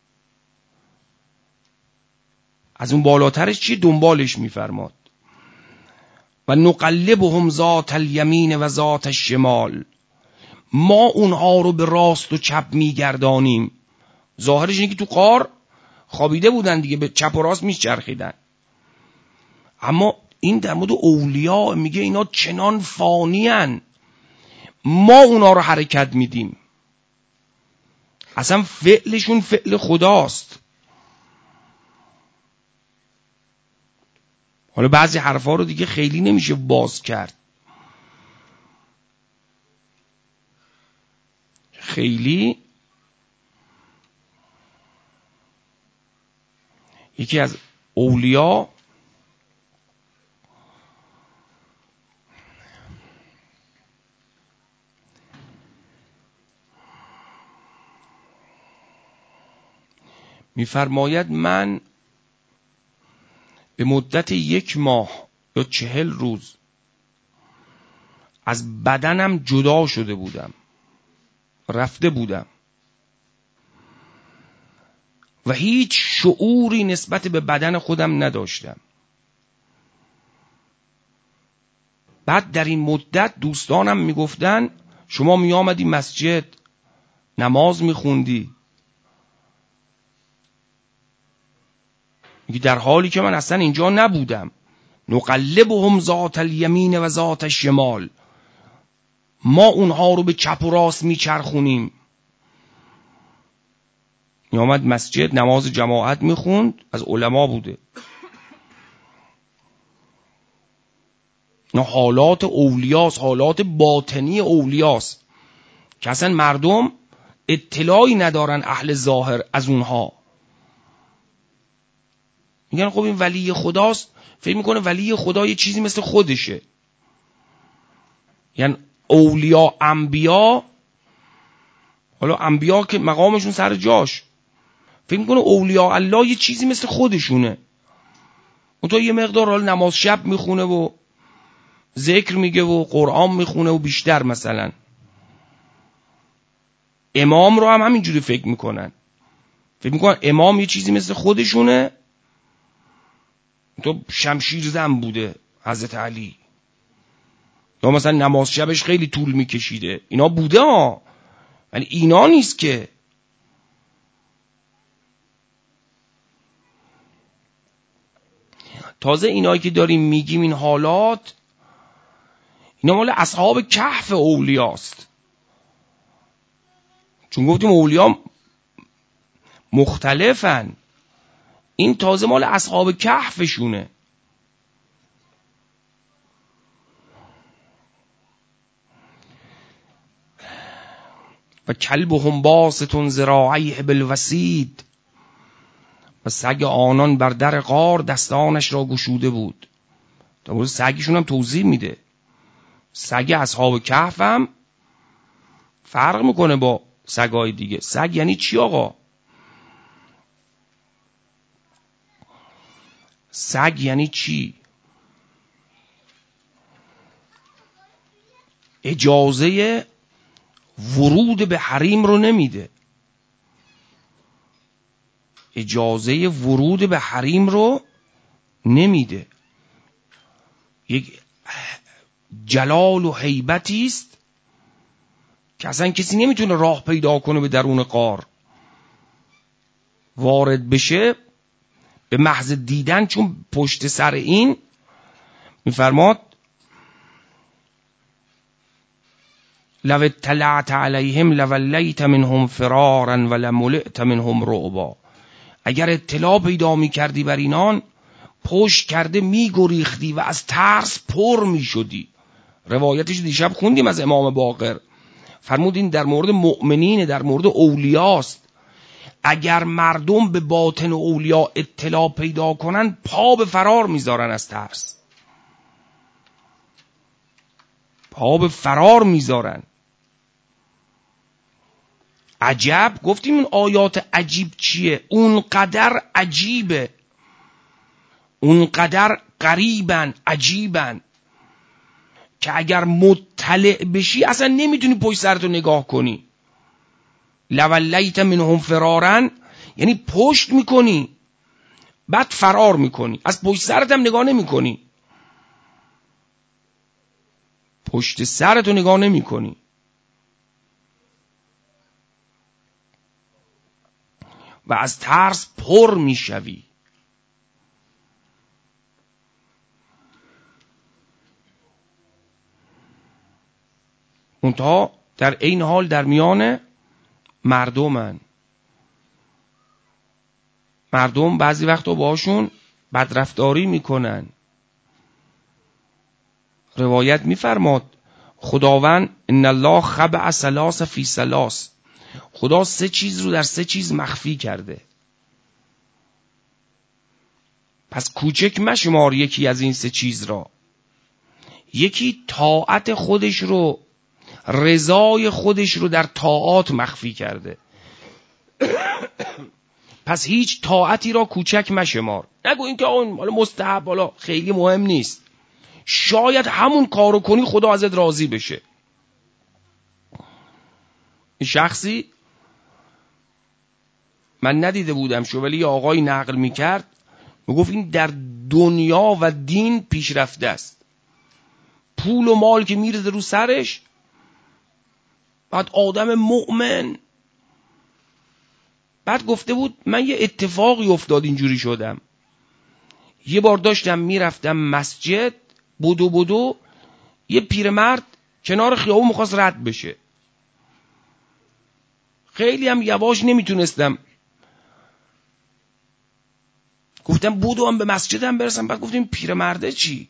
از اون بالاترش چی؟ دنبالش میفرماد. و نقلبهم ذات الیمین و ذات الشمال. ما اونها رو به راست و چپ میگردانیم. ظاهرش اینه که تو غار خوابیده بودن دیگه، به چپ و راست میچرخیدن. اما این در مورد اولیاء میگه اینا چنان فانیان، ما اونا رو حرکت میدیم. اصلا فعلشون فعل خداست. حالا بعضی حرفا رو دیگه خیلی نمیشه باز کرد، خیلی. یکی از اولیاء میفرماید من به مدت یک ماه یا چهل روز از بدنم جدا شده بودم، رفته بودم و هیچ شعوری نسبت به بدن خودم نداشتم. بعد در این مدت دوستانم میگفتن شما میامدی مسجد نماز میخوندی، میگه در حالی که من اصلا اینجا نبودم. نقلبهم ذات الیمین و ذات الشمال. ما اونها رو به چپ و راست میچرخونیم. میامد مسجد نماز جماعت میخوند، از علما بوده. نه حالات اولیاست، حالات باطنی اولیاست که اصلا مردم اطلاعی ندارن اهل ظاهر از اونها. میگن خب این ولی خداست، فکر میکنه ولی خدا یه چیزی مثل خودشه. یعنی اولیاء انبیا، حالا انبیا که مقامشون سر جاش، فکر میکنه اولیاء الله یه چیزی مثل خودشونه. اون تو یه مقدار حالا نماز شب میخونه و ذکر میگه و قرآن میخونه و بیشتر مثلا. امام رو هم همینجوری فکر میکنن، فکر میکنن امام یه چیزی مثل خودشونه. تو شمشیر زن بوده حضرت علی، یا مثلا نماز شبش خیلی طول میکشیده. اینا بوده ها، ولی اینا نیست که. تازه اینایی که داریم میگیم این حالات، اینا مال اصحاب کهف اولیاست. چون گفتیم اولیا مختلفن، این تازه مال اصحاب کهفشونه. و کلبهم باسط ذراعیه بالوسید. و سگ آنان بر در غار دستانش را گشوده بود. تا مورد سگشون هم توضیح میده. سگ اصحاب کهف هم فرق میکنه با سگای دیگه. سگ یعنی چی آقا؟ سگ یعنی چی؟ اجازه ورود به حریم رو نمیده. اجازه ورود به حریم رو نمیده. یک جلال و هیبتی است که اصلا کسی نمیتونه راه پیدا کنه به درون غار وارد بشه به محض دیدن. چون پشت سر این میفرماد لو اطلعت علیهم لولیت منهم فرارا ولملئت منهم رعبا. اگر اطلاع پیدا میکردی بر اینان، پشت کرده میگریختی و از ترس پر میشدی. روایتش دیشب خوندیم از امام باقر، فرمود این در مورد مؤمنین، در مورد اولیاست. اگر مردم به باطن اولیا اطلاع پیدا کنن، پا به فرار میذارن از ترس، پا به فرار میذارن. عجب گفتیم این آیات عجیب چیه؟ اونقدر عجیبه، اونقدر غریبن، عجیبن. که اگر مطلع بشی اصلا نمیتونی پشت سرتو نگاه کنی. لولیت منهم فرارن یعنی پشت میکنی بعد فرار میکنی، از پشت سرت هم نگاه نمیکنی، پشت سرتو نگاه نمیکنی. و از ترس پر میشوی. منتها در این حال در میان مردمن. مردم بعضی وقتا باشون بدرفتاری میکنن. روایت میفرماد خداوند ان الله خبأ ثلاث فی ثلاث، خدا سه چیز رو در سه چیز مخفی کرده. پس کوچک مشمار یکی از این سه چیز را. یکی طاعت خودش رو، رضای خودش رو در طاعات مخفی کرده. پس هیچ طاعتی را کوچک مشمار. نگو این که اون حالا مستحب، حالا خیلی مهم نیست، شاید همون کارو کنی خدا ازت راضی بشه. این شخصی من ندیده بودم شو، ولی یه آقای نقل میکرد، میگفت این در دنیا و دین پیشرفته است. پول و مال که میرزه رو سرش، بعد آدم مؤمن. بعد گفته بود من یه اتفاقی افتاد اینجوری شدم. یه بار داشتم میرفتم مسجد، بدو بدو یه پیرمرد کنار خیابون میخواست رد بشه. خیلی هم یواش نمیتونستم، گفتم بدو هم به مسجدم برسم. بعد گفتیم پیرمرده چی؟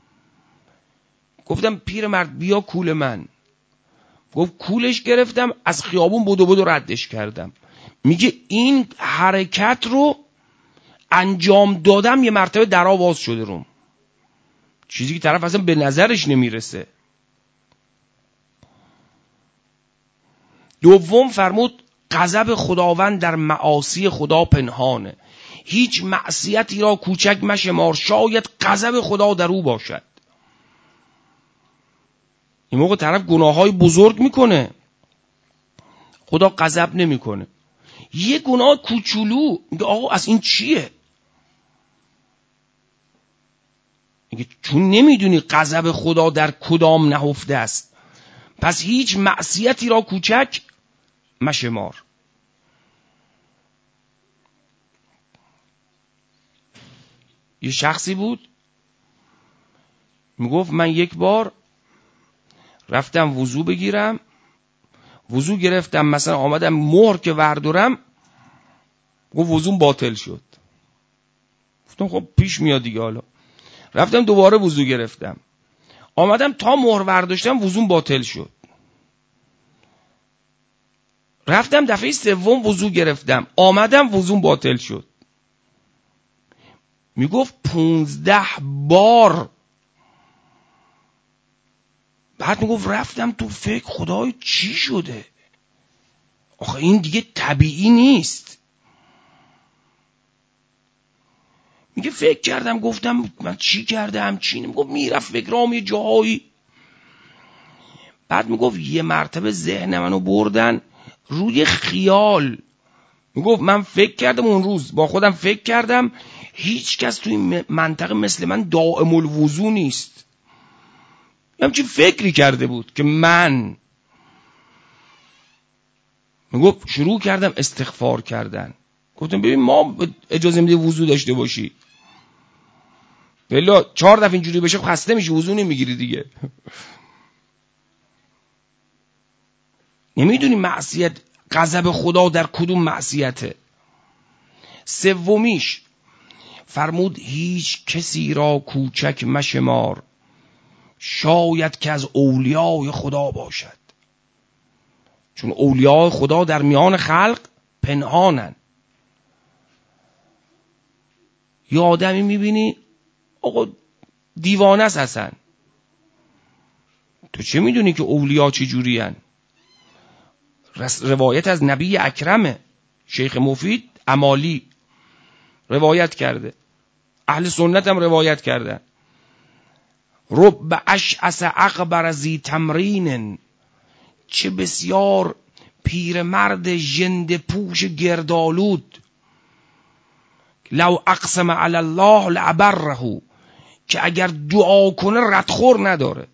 گفتم پیرمرد بیا کول من. گفت کولش گرفتم، از خیابون بدو بدو ردش کردم. میگه این حرکت رو انجام دادم یه مرتبه درا باز شده روم، چیزی که طرف اصلا به نظرش نمیرسه. دوم فرمود غضب خداوند در معاصی خدا پنهانه. هیچ معصیتی را کوچک مشمار، شاید غضب خدا در او باشد. این موقع طرف گناههای بزرگ میکنه، خدا غضب نمیکنه. یه گناه کوچولو میگه آقا از این چیه؟ میگه چون نمیدونی غضب خدا در کدام نهفته است، پس هیچ معصیتی را کوچک مشمار. یه شخصی بود میگفت من یک بار رفتم وضو بگیرم، وضو گرفتم مثلا آمدم مهر که وردارم، گفت وضوم باطل شد. گفتم خب پیش میاد دیگه. حالا رفتم دوباره وضو گرفتم، آمدم تا مهر ورداشتم وضوم باطل شد. رفتم دفعه سوم وضو گرفتم، آمدم وضوم باطل شد. میگفت پونزده بار. بعد میگفت رفتم تو فکر خدای چی شده؟ آخه این دیگه طبیعی نیست. میگه فکر کردم، گفتم من چی کردم چی؟ میگفت میرفت فکرام یه جایی. بعد میگفت یه مرتبه ذهن منو بردن روی خیال. میگفت من فکر کردم اون روز، با خودم فکر کردم هیچ کس توی این منطقه مثل من دائم الوضو نیست. همچین فکری کرده بود که من. میگفت شروع کردم استغفار کردن. گفتم ببین ما اجازه میده وضو داشته باشی؟ بلا چهار دفعه اینجوری بشه خسته میشی، وضو نمیگیری دیگه. نمیدونی معصیت، غضب خدا در کدوم معصیته. سومیش فرمود هیچ کسی را کوچک مشمار، شاید که از اولیای خدا باشد. چون اولیای خدا در میان خلق پنهانن. یه آدمی میبینی آقا دیوانه است اصلا، تو چه میدونی که اولیا چه جوری هن؟ روایت از نبی اکرمه، شیخ مفید امالی روایت کرده، اهل سنت هم روایت کردن. رب اشعث اغبر ذی تمرین، چه بسیار پیرمرد ژنده پوش گردآلود، لو اقسم علی الله لابره، که اگر دعا کنه ردخور نداره.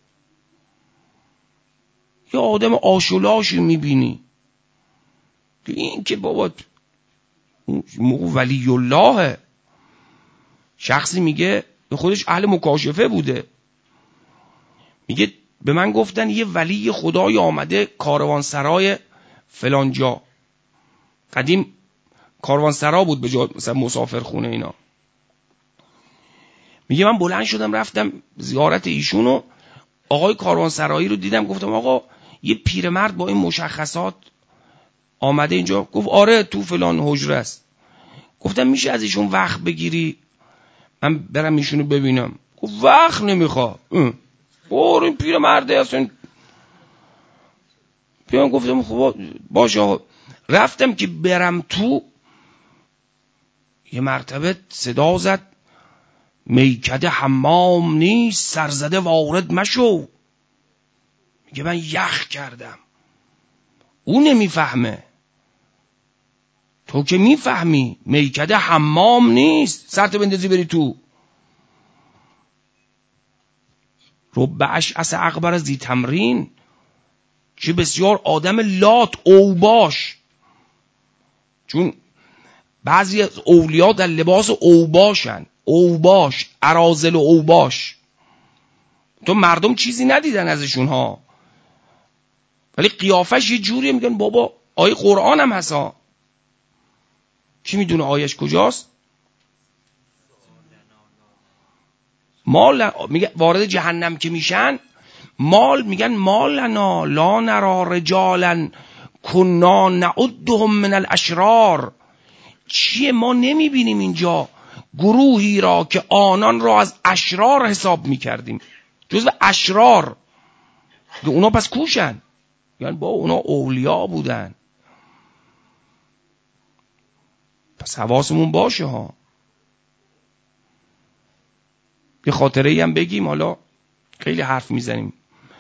یه آدم آشولاشی میبینی که این که بابا ولی الله، شخصی میگه به خودش اهل مکاشفه بوده، میگه به من گفتن یه ولی خدای آمده کاروانسرای فلان جا، قدیم کاروانسرا بود به جای مثلا مسافرخونه اینا. میگه من بلند شدم رفتم زیارت ایشونو، آقای کاروانسرایی رو دیدم، گفتم آقا یه پیرمرد با این مشخصات آمده اینجا. گفت آره تو فلان حجره است. گفتم میشه از ایشون وقت بگیری من برم ایشونو ببینم؟ گفت وقت نمیخواد. اور این پیرمرده اصلا. پیام گفتم خب باشه. رفتم که برم تو، یه مرتبه صدا زد میکده حمام نیست، سرزده وارد مشو. میگه من یخ کردم. اون نمیفهمه، تو که میفهمی میکده حمام نیست، سرت بندازی بری تو. رب اشعث اغبر ذی تمرین، چه بسیار آدم لات اوباش. چون بعضی از اولیا در لباس اوباشن، اوباش، اراذل و اوباش. تو مردم چیزی ندیدن ازشون ها، ولی قیافش یه جوریه میگن بابا آیه قرآن هم هستا. کی میدونه آیش کجاست؟ مال میگه وارد جهنم که میشن، مال میگن مالنا لا نرا رجالا کنا نعدهم من الاشرار. چیه ما نمیبینیم اینجا گروهی را که آنان را از اشرار حساب میکردیم، جزو اشرار. اونا پس کوشن، یعنی با اونا اولیا بودن. پس حواسمون باشه ها. یه خاطره ای هم بگیم، حالا خیلی حرف میزنیم.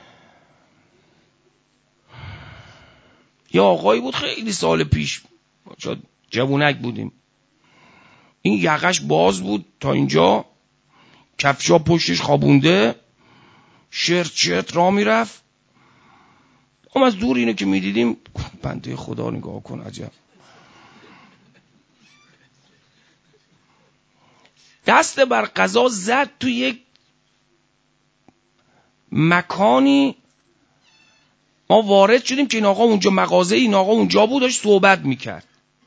یه آقایی بود خیلی سال پیش، شاید جوونک بودیم، این یقش باز بود تا اینجا، کفشا پشتش خوابونده، شرت شرت را میرفت. اما از دور اینو که میدیدیم بنده خدا نگاه کن عجب. دست بر قضا زد تو یک مکانی، ما وارد شدیم که این آقا اونجا مغازه، این آقا اونجا بود داشت صحبت میکرد.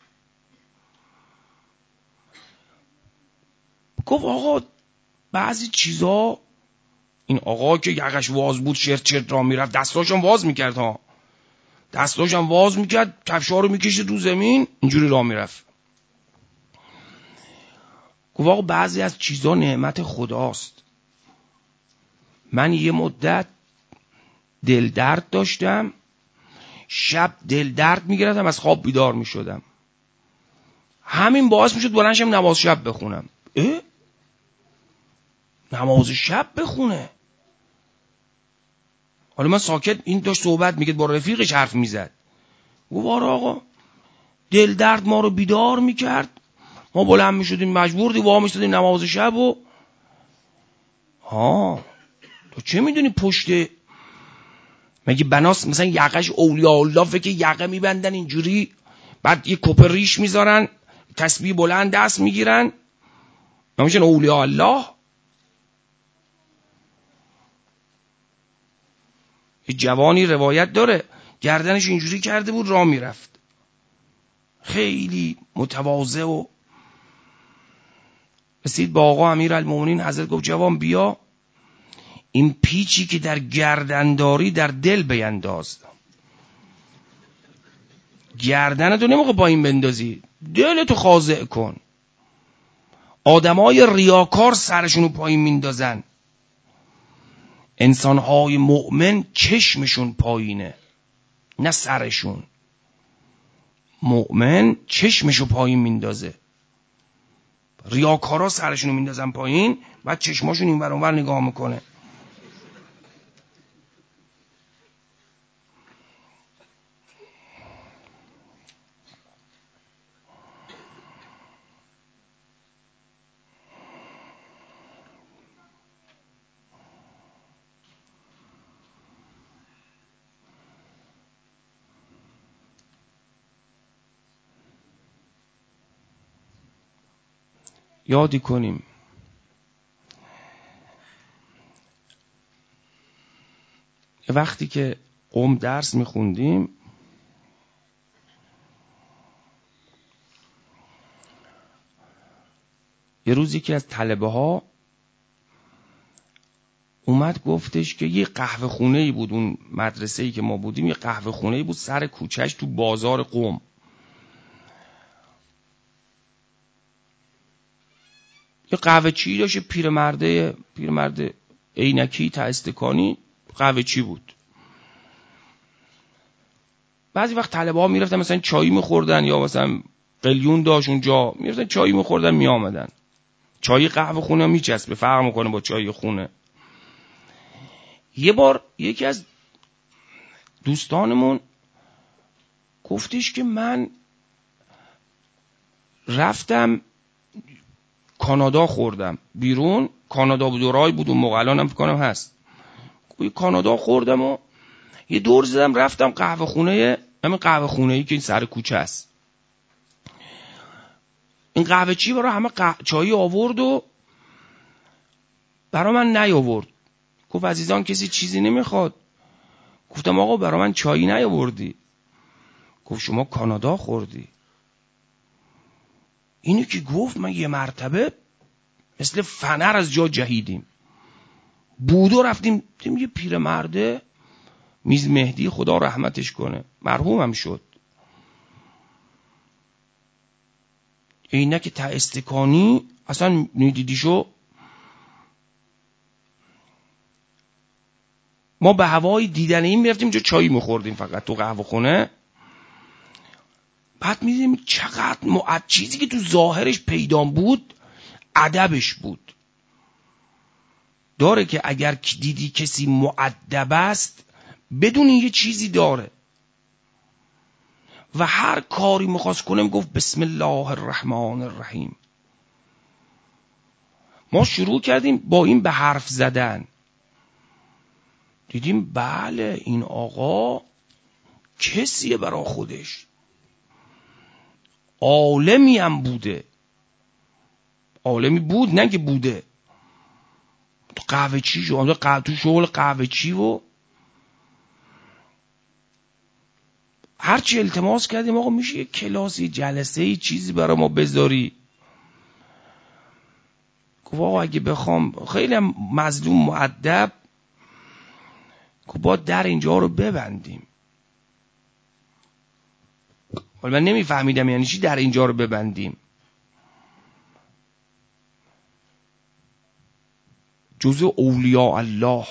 گفت آقا بعضی چیزا، این آقا که یقش واز بود شرت چرت را میرفت، دستاشم واز میکرد ها، دستاشم واز میکرد، کفشا رو میکشید رو زمین اینجوری را میرفت. گفت آقا بعضی از چیزا نعمت خداست. من یه مدت دل درد داشتم، شب دل درد میگرفتم، از خواب بیدار میشدم، همین باعث میشد بلندشم نماز شب بخونم. اه؟ نماز شب بخونه؟ حالا من ساکت، این داشت صحبت میکرد با رفیقش حرف میزد. گفت آره آقا دل درد ما رو بیدار میکرد، ما بلند میشدیم مجبور دی وا میشدیم نماز شب. و ها تو چه میدونی پشت مگه بناس مثلا یقش اولیاء الله فکر یقه میبندن اینجوری، بعد یه کپ ریش میذارن، تسبیح بلند دست میگیرن، نمیشن اولیاء الله؟ یه جوانی روایت داره گردنش اینجوری کرده بود راه میرفت، خیلی متواضع، و رسید با آقا امیرالمومنین حضرت گفت جوان بیا این پیچی که در گردنداری در دل بینداز. گردنتو نمیخوای پایین بندازی، دلتو خاضع کن. آدمای ریاکار سرشونو پایین میندازن، انسانهای مؤمن چشمشون پایینه نه سرشون. مؤمن چشمشو پایین میندازه، ریاکارا سرشونو میندازن پایین، بعد چشماشون این ور اون ور نگاه میکنه. یادی کنیم. وقتی که قم درس میخوندیم یه روز یکی از طلبه ها اومد گفتش که یه قهوه خونه‌ای بود، اون مدرسه‌ای که ما بودیم یه قهوه خونه‌ای بود سر کوچه‌اش تو بازار قم. یه قهوه چی داشت، پیرمرده پیرمرد عینکی تا استکانی قهوه چی بود. بعضی وقت طلبه ها میرفتن مثلا چایی میخوردن یا مثلا قلیون داشت اونجا، میرفتن چایی میخوردن میآمدن. چای قهوه خونه میچسبه، فرق میکنه با چای خونه. یه بار یکی از دوستانمون گفتش که من رفتم کانادا خوردم بیرون، کانادا بود دورای بود اون موقع، الانم فکر کنم هست. کانادا خوردم و یه دور زدم رفتم قهوه خونه، همین قهوه خونه‌ای که این سر کوچه است. این قهوه چی برای همه قه... چایی آورد و برای من نیاورد. گفت عزیزان کسی چیزی نمیخواد؟ گفتم آقا برای من چایی نیاوردی. گفت شما کانادا خوردی. اینو که گفت من یه مرتبه مثل فنر از جا جهیدیم. بودو رفتیم دیدیم یه پیرمرده میز مهدی، خدا رحمتش کنه، مرحوم هم شد، عینک تا استکانی اصلا ندیدیشو. ما به هوای دیدن این میرفتیم جو چایی میخوردیم فقط تو قهوه خونه. بعد میدیدیم چقدر معد چیزی که تو ظاهرش پیدا بود ادبش بود. داره که اگر دیدی کسی مؤدب است بدون یه چیزی داره و هر کاری میخواست کنه میگفت بسم الله الرحمن الرحیم. ما شروع کردیم با این به حرف زدن، دیدیم بله این آقا کسیه برا خودش، عالمی هم بوده، عالمی بود نه که بوده. تو قهوه چی شو تو شغل قهوه چی و هرچی التماس کردیم آقا میشه یه کلاسی جلسه یه چیزی برای ما بذاری. گفت آقا اگه بخوام خیلی مظلوم مؤدب، گفت با در اینجا رو ببندیم. ولی من نمیفهمیدم یعنی چی در اینجا رو ببندیم. جزء اولیاء الله،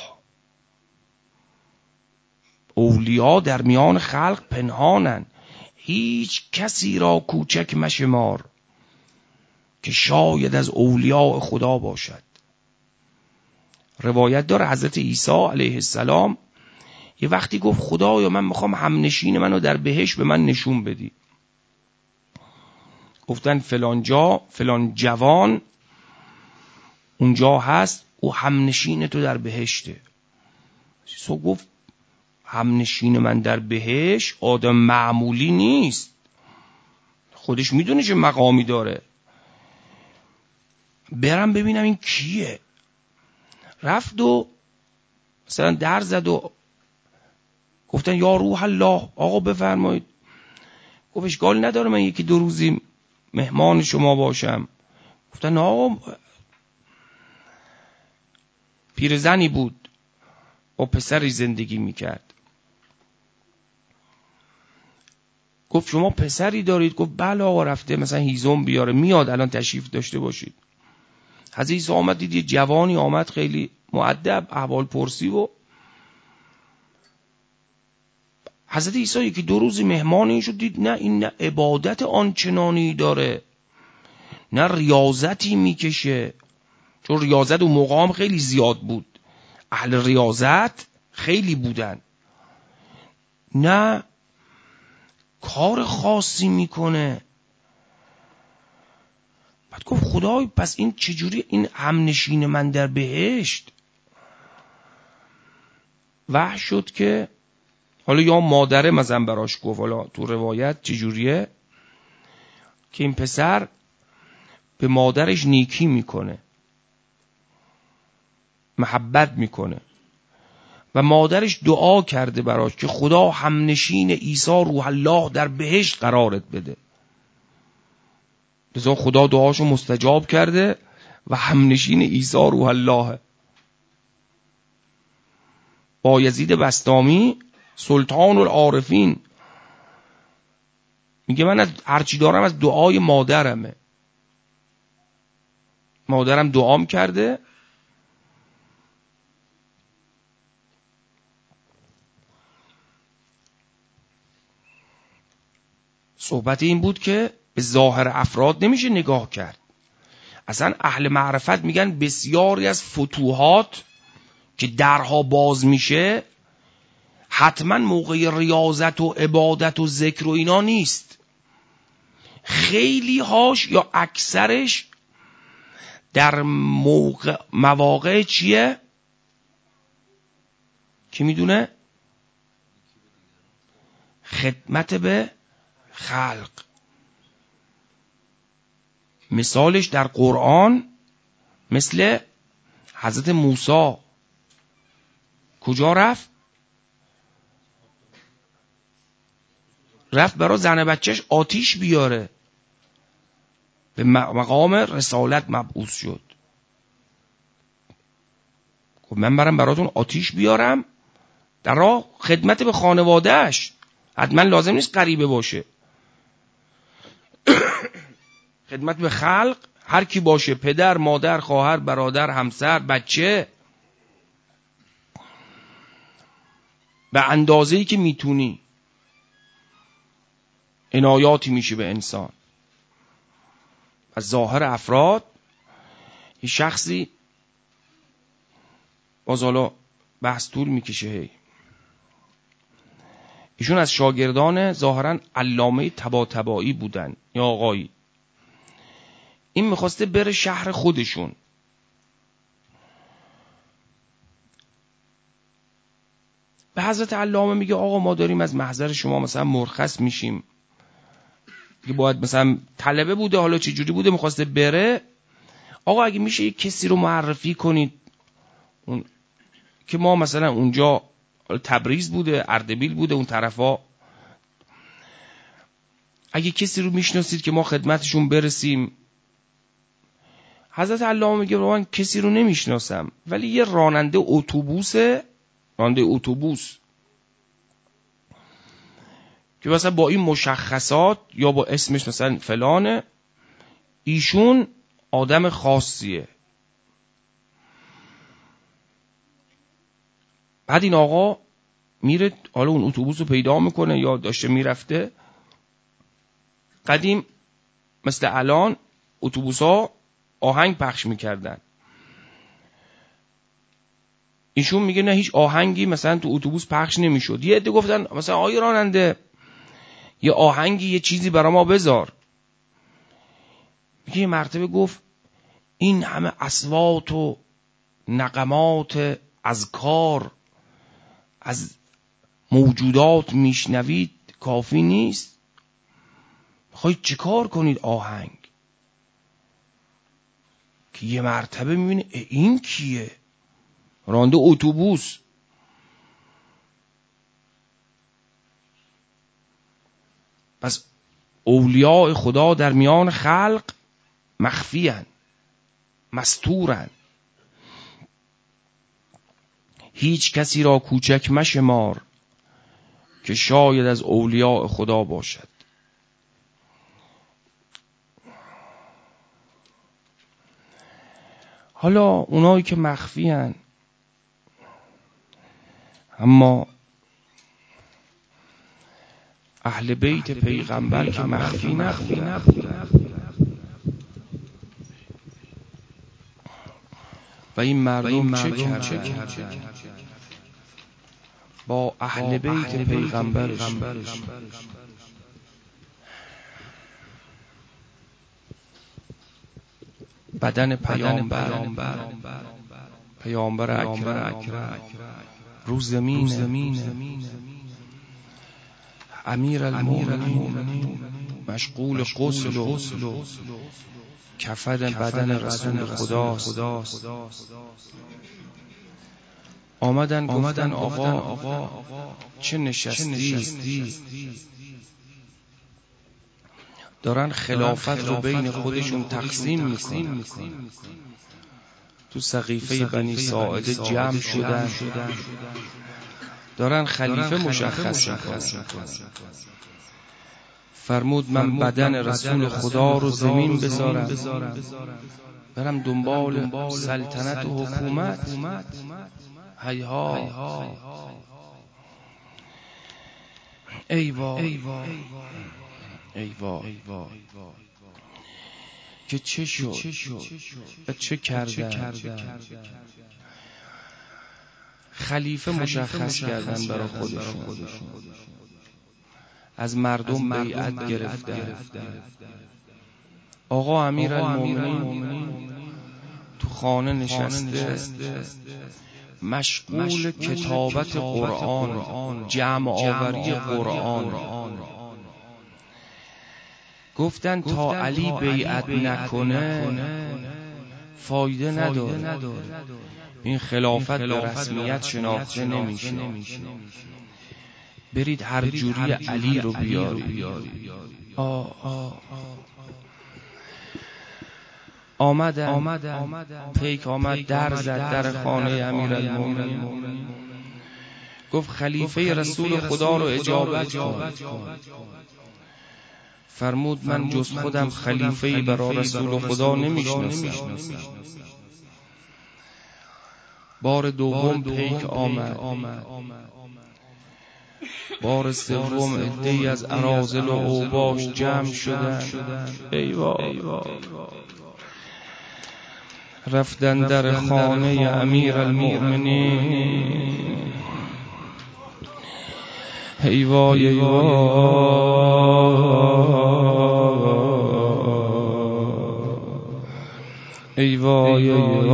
اولیاء در میان خلق پنهانن، هیچ کسی را کوچک مشمار که شاید از اولیاء خدا باشد. روایت داره حضرت عیسی علیه السلام یه وقتی گفت خدایا من میخوام همنشین منو در بهشت به من نشون بدی. گفتن فلان جا فلان جوان اونجا هست، او همنشین تو در بهشته. سو گفت همنشین من در بهشت آدم معمولی نیست، خودش میدونه چه مقامی داره، برم ببینم این کیه. رفت و مثلا در زد و گفتن یا روح الله آقا بفرمایید. گفت اشکال نداره من یکی دو روزی مهمان شما باشم. گفتن آقا پیرزنی بود با پسری زندگی میکرد. گفت شما پسری دارید؟ گفت بله آقا رفته مثلا هیزم بیاره میاد الان تشریف داشته باشید. حضرت عیسی آمد دید یه جوانی آمد خیلی مؤدب احوال پرسی و حضرت عیسی یکی دو روزی مهمان این شد، دید نه این نه عبادت آنچنانی داره نه ریاضتی میکشه، چون ریاضت و مقام خیلی زیاد بود، اهل ریاضت خیلی بودن، نه کار خاصی میکنه. بعد گفت خدای پس این چجوری این همنشین من در بهشت؟ وحی شد که حالا یا مادره مزن براش گفت، حالا تو روایت چجوریه که این پسر به مادرش نیکی میکنه، محبت میکنه و مادرش دعا کرده براش که خدا همنشین عیسی روح الله در بهشت قرارت بده. لذا خدا دعاشو مستجاب کرده و همنشین عیسی روح الله. بایزید بسطامی سلطان العارفین میگه من از هرچی دارم از دعای مادرمه. مادرم دعام کرده صحبت این بود که به ظاهر افراد نمیشه نگاه کرد. اصلا اهل معرفت میگن بسیاری از فتوحات که درها باز میشه حتما موقع ریاضت و عبادت و ذکر و اینا نیست. خیلی هاش یا اکثرش در موقع مواقع چیه؟ کی میدونه؟ خدمت به خلق. مثالش در قرآن مثل حضرت موسی کجا رفت؟ رفت برای زن بچهش آتیش بیاره، به مقام رسالت مبعوث شد. خب من برم براتون آتیش بیارم، در راه خدمت به خانوادهش، حتما لازم نیست غریبه باشه. خدمت به خلق هر کی باشه، پدر، مادر، خواهر، برادر، همسر، بچه، به اندازه‌ای که میتونی عنایاتی میشه به انسان. از ظاهر افراد یه شخصی باز حالا بحث طول میکشه، هی ایشون از شاگردان ظاهرا علامه طباطبایی بودن یا آقایی. این میخواسته بره شهر خودشون. به حضرت علامه میگه آقا ما داریم از محضر شما مثلا مرخص میشیم، که باید مثلا طلبه بوده، حالا چه جوری بوده میخواسته بره. آقا اگه میشه یک کسی رو معرفی کنید اون که ما مثلا اونجا تبریز بوده، اردبیل بوده، اون طرفا، اگه کسی رو میشناسید که ما خدمتشون برسیم. حضرت علامه میگه من کسی رو نمیشناسم، ولی یه راننده اتوبوسه، راننده اتوبوس که مثلا با این مشخصات یا با اسمش مثلا فلانه، ایشون آدم خاصیه. بعد این آقا میره، حالا اون اتوبوس رو پیدا میکنه یا داشته میرفته. قدیم مثل الان اتوبوس ها آهنگ پخش میکردن. ایشون میگه نه، هیچ آهنگی مثلا تو اتوبوس پخش نمیشد. یه عده گفتن مثلا آقای راننده یه آهنگی یه چیزی برای ما بذار. میگه یه مرتبه گفت این همه اصوات و نغمات اذکار از موجودات میشنوید کافی نیست؟ میخواید چه کار کنید آهنگ؟ که یه مرتبه میبینه این کیه؟ راننده اتوبوس. پس اولیاء خدا در میان خلق مخفی هن، مستورن. هیچ کسی را کوچک مشمار که شاید از اولیاء خدا باشد. حالا اونایی که مخفی هن، اما اهل بیت پیغمبر که مخفی نبودن. و این مردم چه کردن با اهل بیت پیغمبرشون؟ بدن پیامبر، پیامبر اکرم رو زمین، امیر المؤمنین مشغول غسل و کفن بدن رسول خداست. آمدن گفتن آقا چه نشستی؟ دارن خلافت رو بین خودشون تقسیم میکنن. تو سقیفه بنی ساعده جمع شدن، دارن خلیفه مشخص میکنن. فرمود من بدن رسول خدا رو زمین بذارم، برم دنبال سلطنت و حکومت؟ هیها ای وای ای وای که چه شد و چه کردن. خلیفه مشخص کردن برای خودشون، از مردم بیعت گرفتن. آقا امیرالمومنین تو خانه نشسته، مشغول کتابت قرآن، جمع آوری قرآن. گفتن تا علی بیعت نکنه فایده نداره، این خلافت به رسمیت شناخته نمیشه. برید هر جوری علی رو بیارید. آمدن پیک آمد، در زد در خانه امیرالمومنین. گفت خلیفه رسول خدا رو اجابت کن. فرمود من جز خودم خلیفه‌ای برای رسول خدا نمیشناسم. بار دوم پیک آمد، بار سوم عده‌ای از اراذل و اوباش جمع شدن. ای وای رفتن در خانه امیرالمومنین. ای وای ای وای ای وای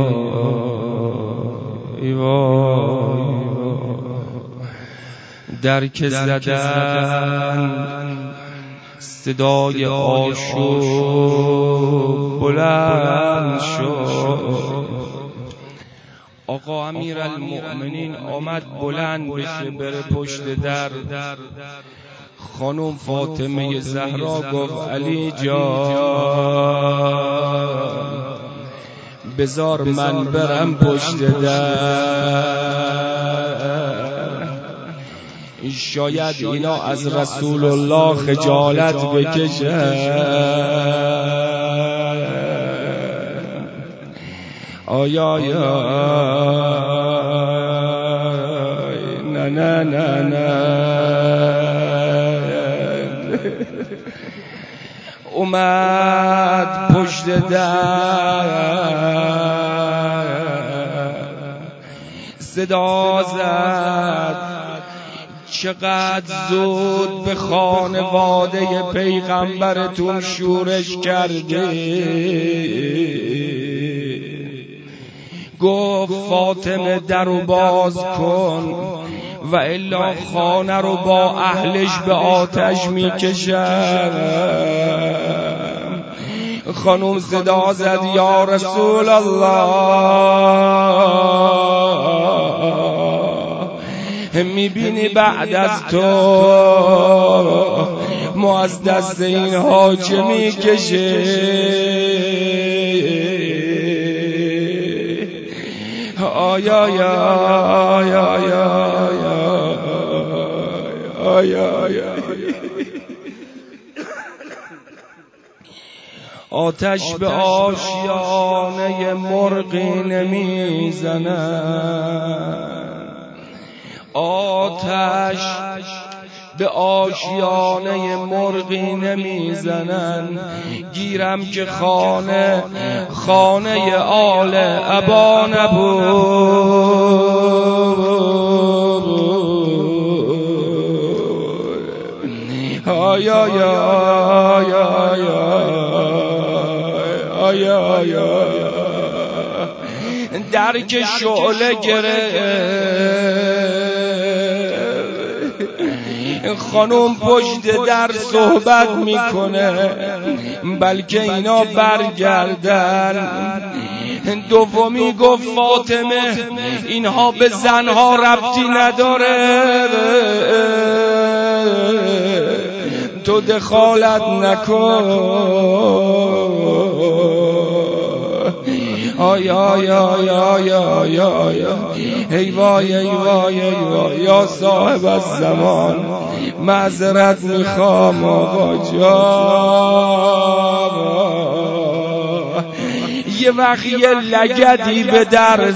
ای وای در که زدن صدای آشوب بلند شد. آقا امیرالمومنین آمد بلند بشه بره پشت در. خانم فاطمه زهرا گفت علی جان بذار من برم پشت در، شاید اینا از رسول الله خجالت بکشن. آیا یا نه نه نه نه اومد پشت در صدا زد چقدر زود به خانواده پیغمبرتون شورش کرده. گفت فاطمه درو باز کن و الا خانه رو با اهلش به آتش میکشم. خانم صدا زد یا رسول الله، میبینی بعد از تو ما از دست اینها چه میکشه؟ آیا یا آیا یا آیا یا آتش به آشیانه مرغی نمیزنن، آتش به آشیانه مرغی نمیزنن. گیرم که خانه خانه آل ابا نبود. آیا یا آیا یا آیا یا در که شعله گرفت خانم پشت در صحبت میکنه بلکه اینا برگردن. دومی گفت فاطمه اینها به زنها ربطی نداره، تو دخالت نکن. آی آی آی آی آی آی ای وای ای وای ای وای یا صاحب الزمان معذرت میخوام آقا جان. یه وقت یه لگدی به در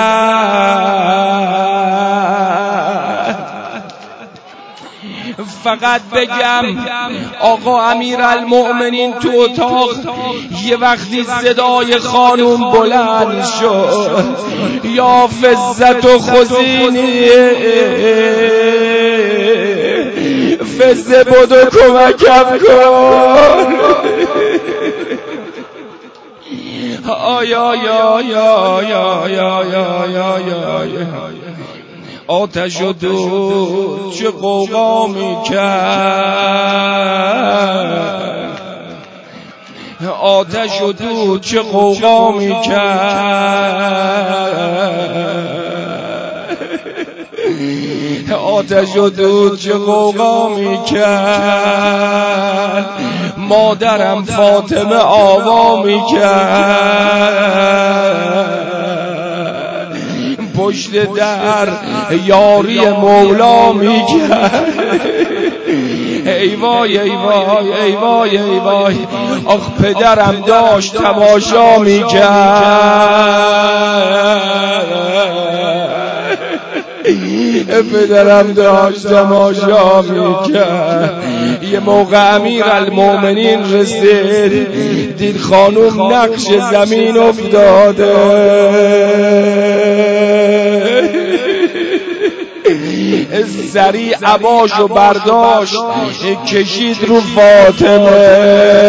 زد، فقط بگم آقا امیرالمؤمنین تو اتاق یه وقتی صدای خانوم بلند شد، یا فزت و خزینی فزه بدو کمکم کن. آیا یا یا یا یا یا یا یا آتش و دود چه قوقا میکرد، آتش و دود چه قوقا میکرد، آتش و دود چه قوقا میکرد، مادرم فاطمه آوا میکرد، پشت در یاری مولا میکرد. ای وای ای وای ای وای ای وای آخ پدرم داشت تماشا میکرد، پدرم داشت تماشا میکرد. یه موقع امیرالمؤمنین رسید دید خانوم نقش زمین افتاده، سریع عباشو برداشت کشید رو فاطمه.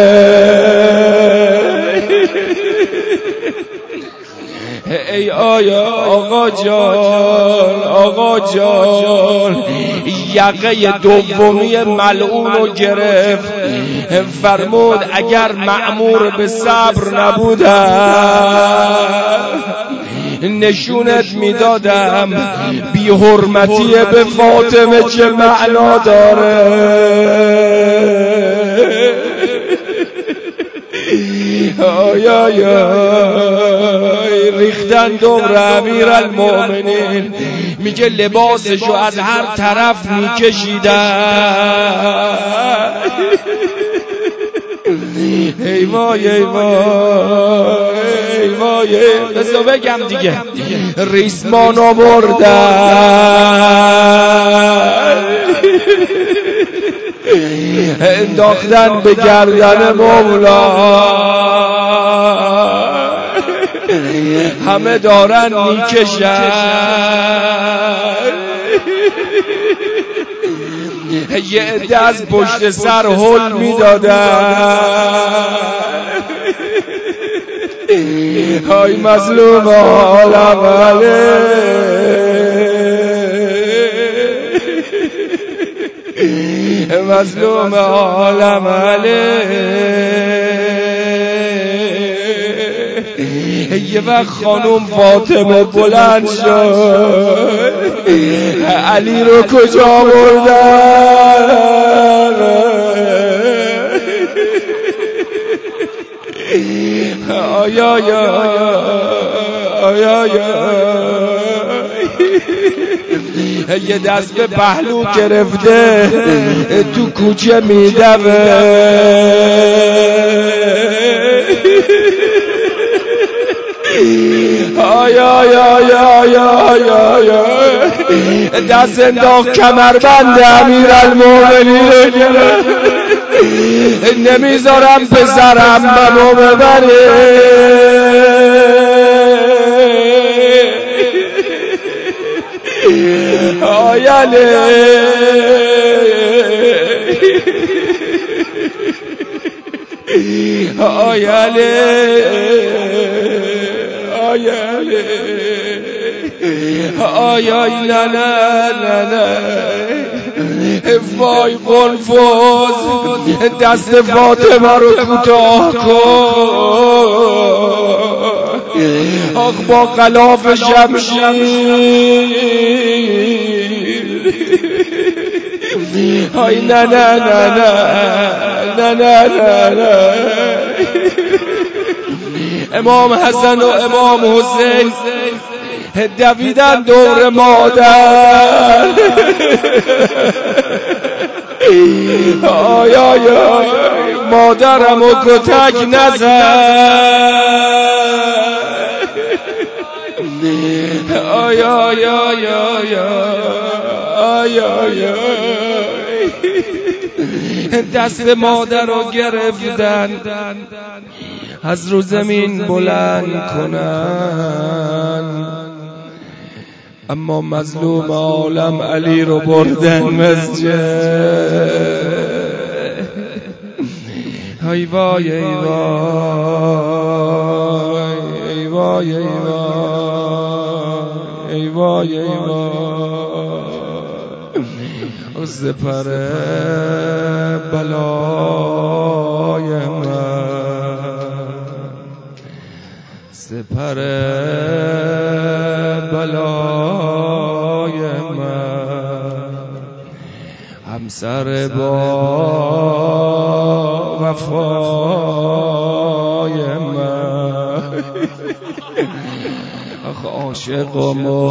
ای آیا آقا جان آقا جان یقه دومی ملعون رو گرفت، فرمود اگر مأمور به صبر نبودم نشونت میدادم بی حرمتی به فاطمه چه معنا داره. آی آی آی ریختن دور امیرالمؤمنین، میگه لباسشو از هر طرف میکشیدن. ای وای ای وای ای وای بذار بگم دیگه، ریسمان آوردن انداختن به گردن مولا، همه دارن میکشن، یه عده از پشت سر هل میدادن. های مظلوم عالم علیه، مظلوم عالم علیه. یه وقت خانوم فاطمه بلند شد، علی رو کجا بردن؟ آیا یا آیا یا یه دست به پهلو گرفته تو کوچه میدوه، آیا یا یا یا یا یا دست انداخت کمربند امیرالمؤمنین رو گرفت، نمیذارم پسرم منو ببره. آیاله آیاله آیاله آیای نه نه نه نه وای قنفذ دست فاطمه رو کوتاه کن، آخ با غلاف شمشیر، های نه نه نه نه نه نه نه نه. امام حسن و امام حسین دویدن دور مادر، آی آی آی مادرم و کتک نزن، آی آی آی آی آی آی دست مادر رو گرفتن از رو زمین بلند کنن، اما مظلوم عالم علی رو بردن مسجد. ای وای ای وای ای وای ای وای ای وای ای وای سپر بلای من، سپر بلای من، همسر با وفای من، آخ عاشق و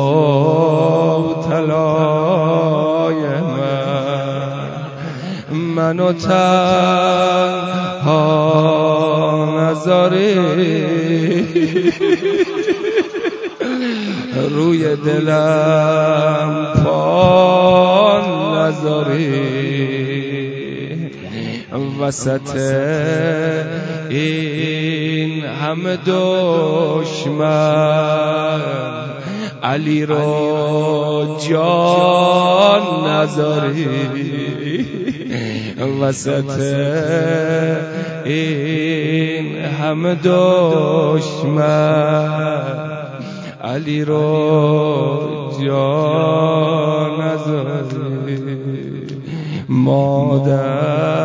مبتلای من، منو تنها نذاری، روی دلم پا نذاری، وسط این همه دشمن علی رو جان نذاری، وسط این همه دشمن علی رو جان نذاری. مادر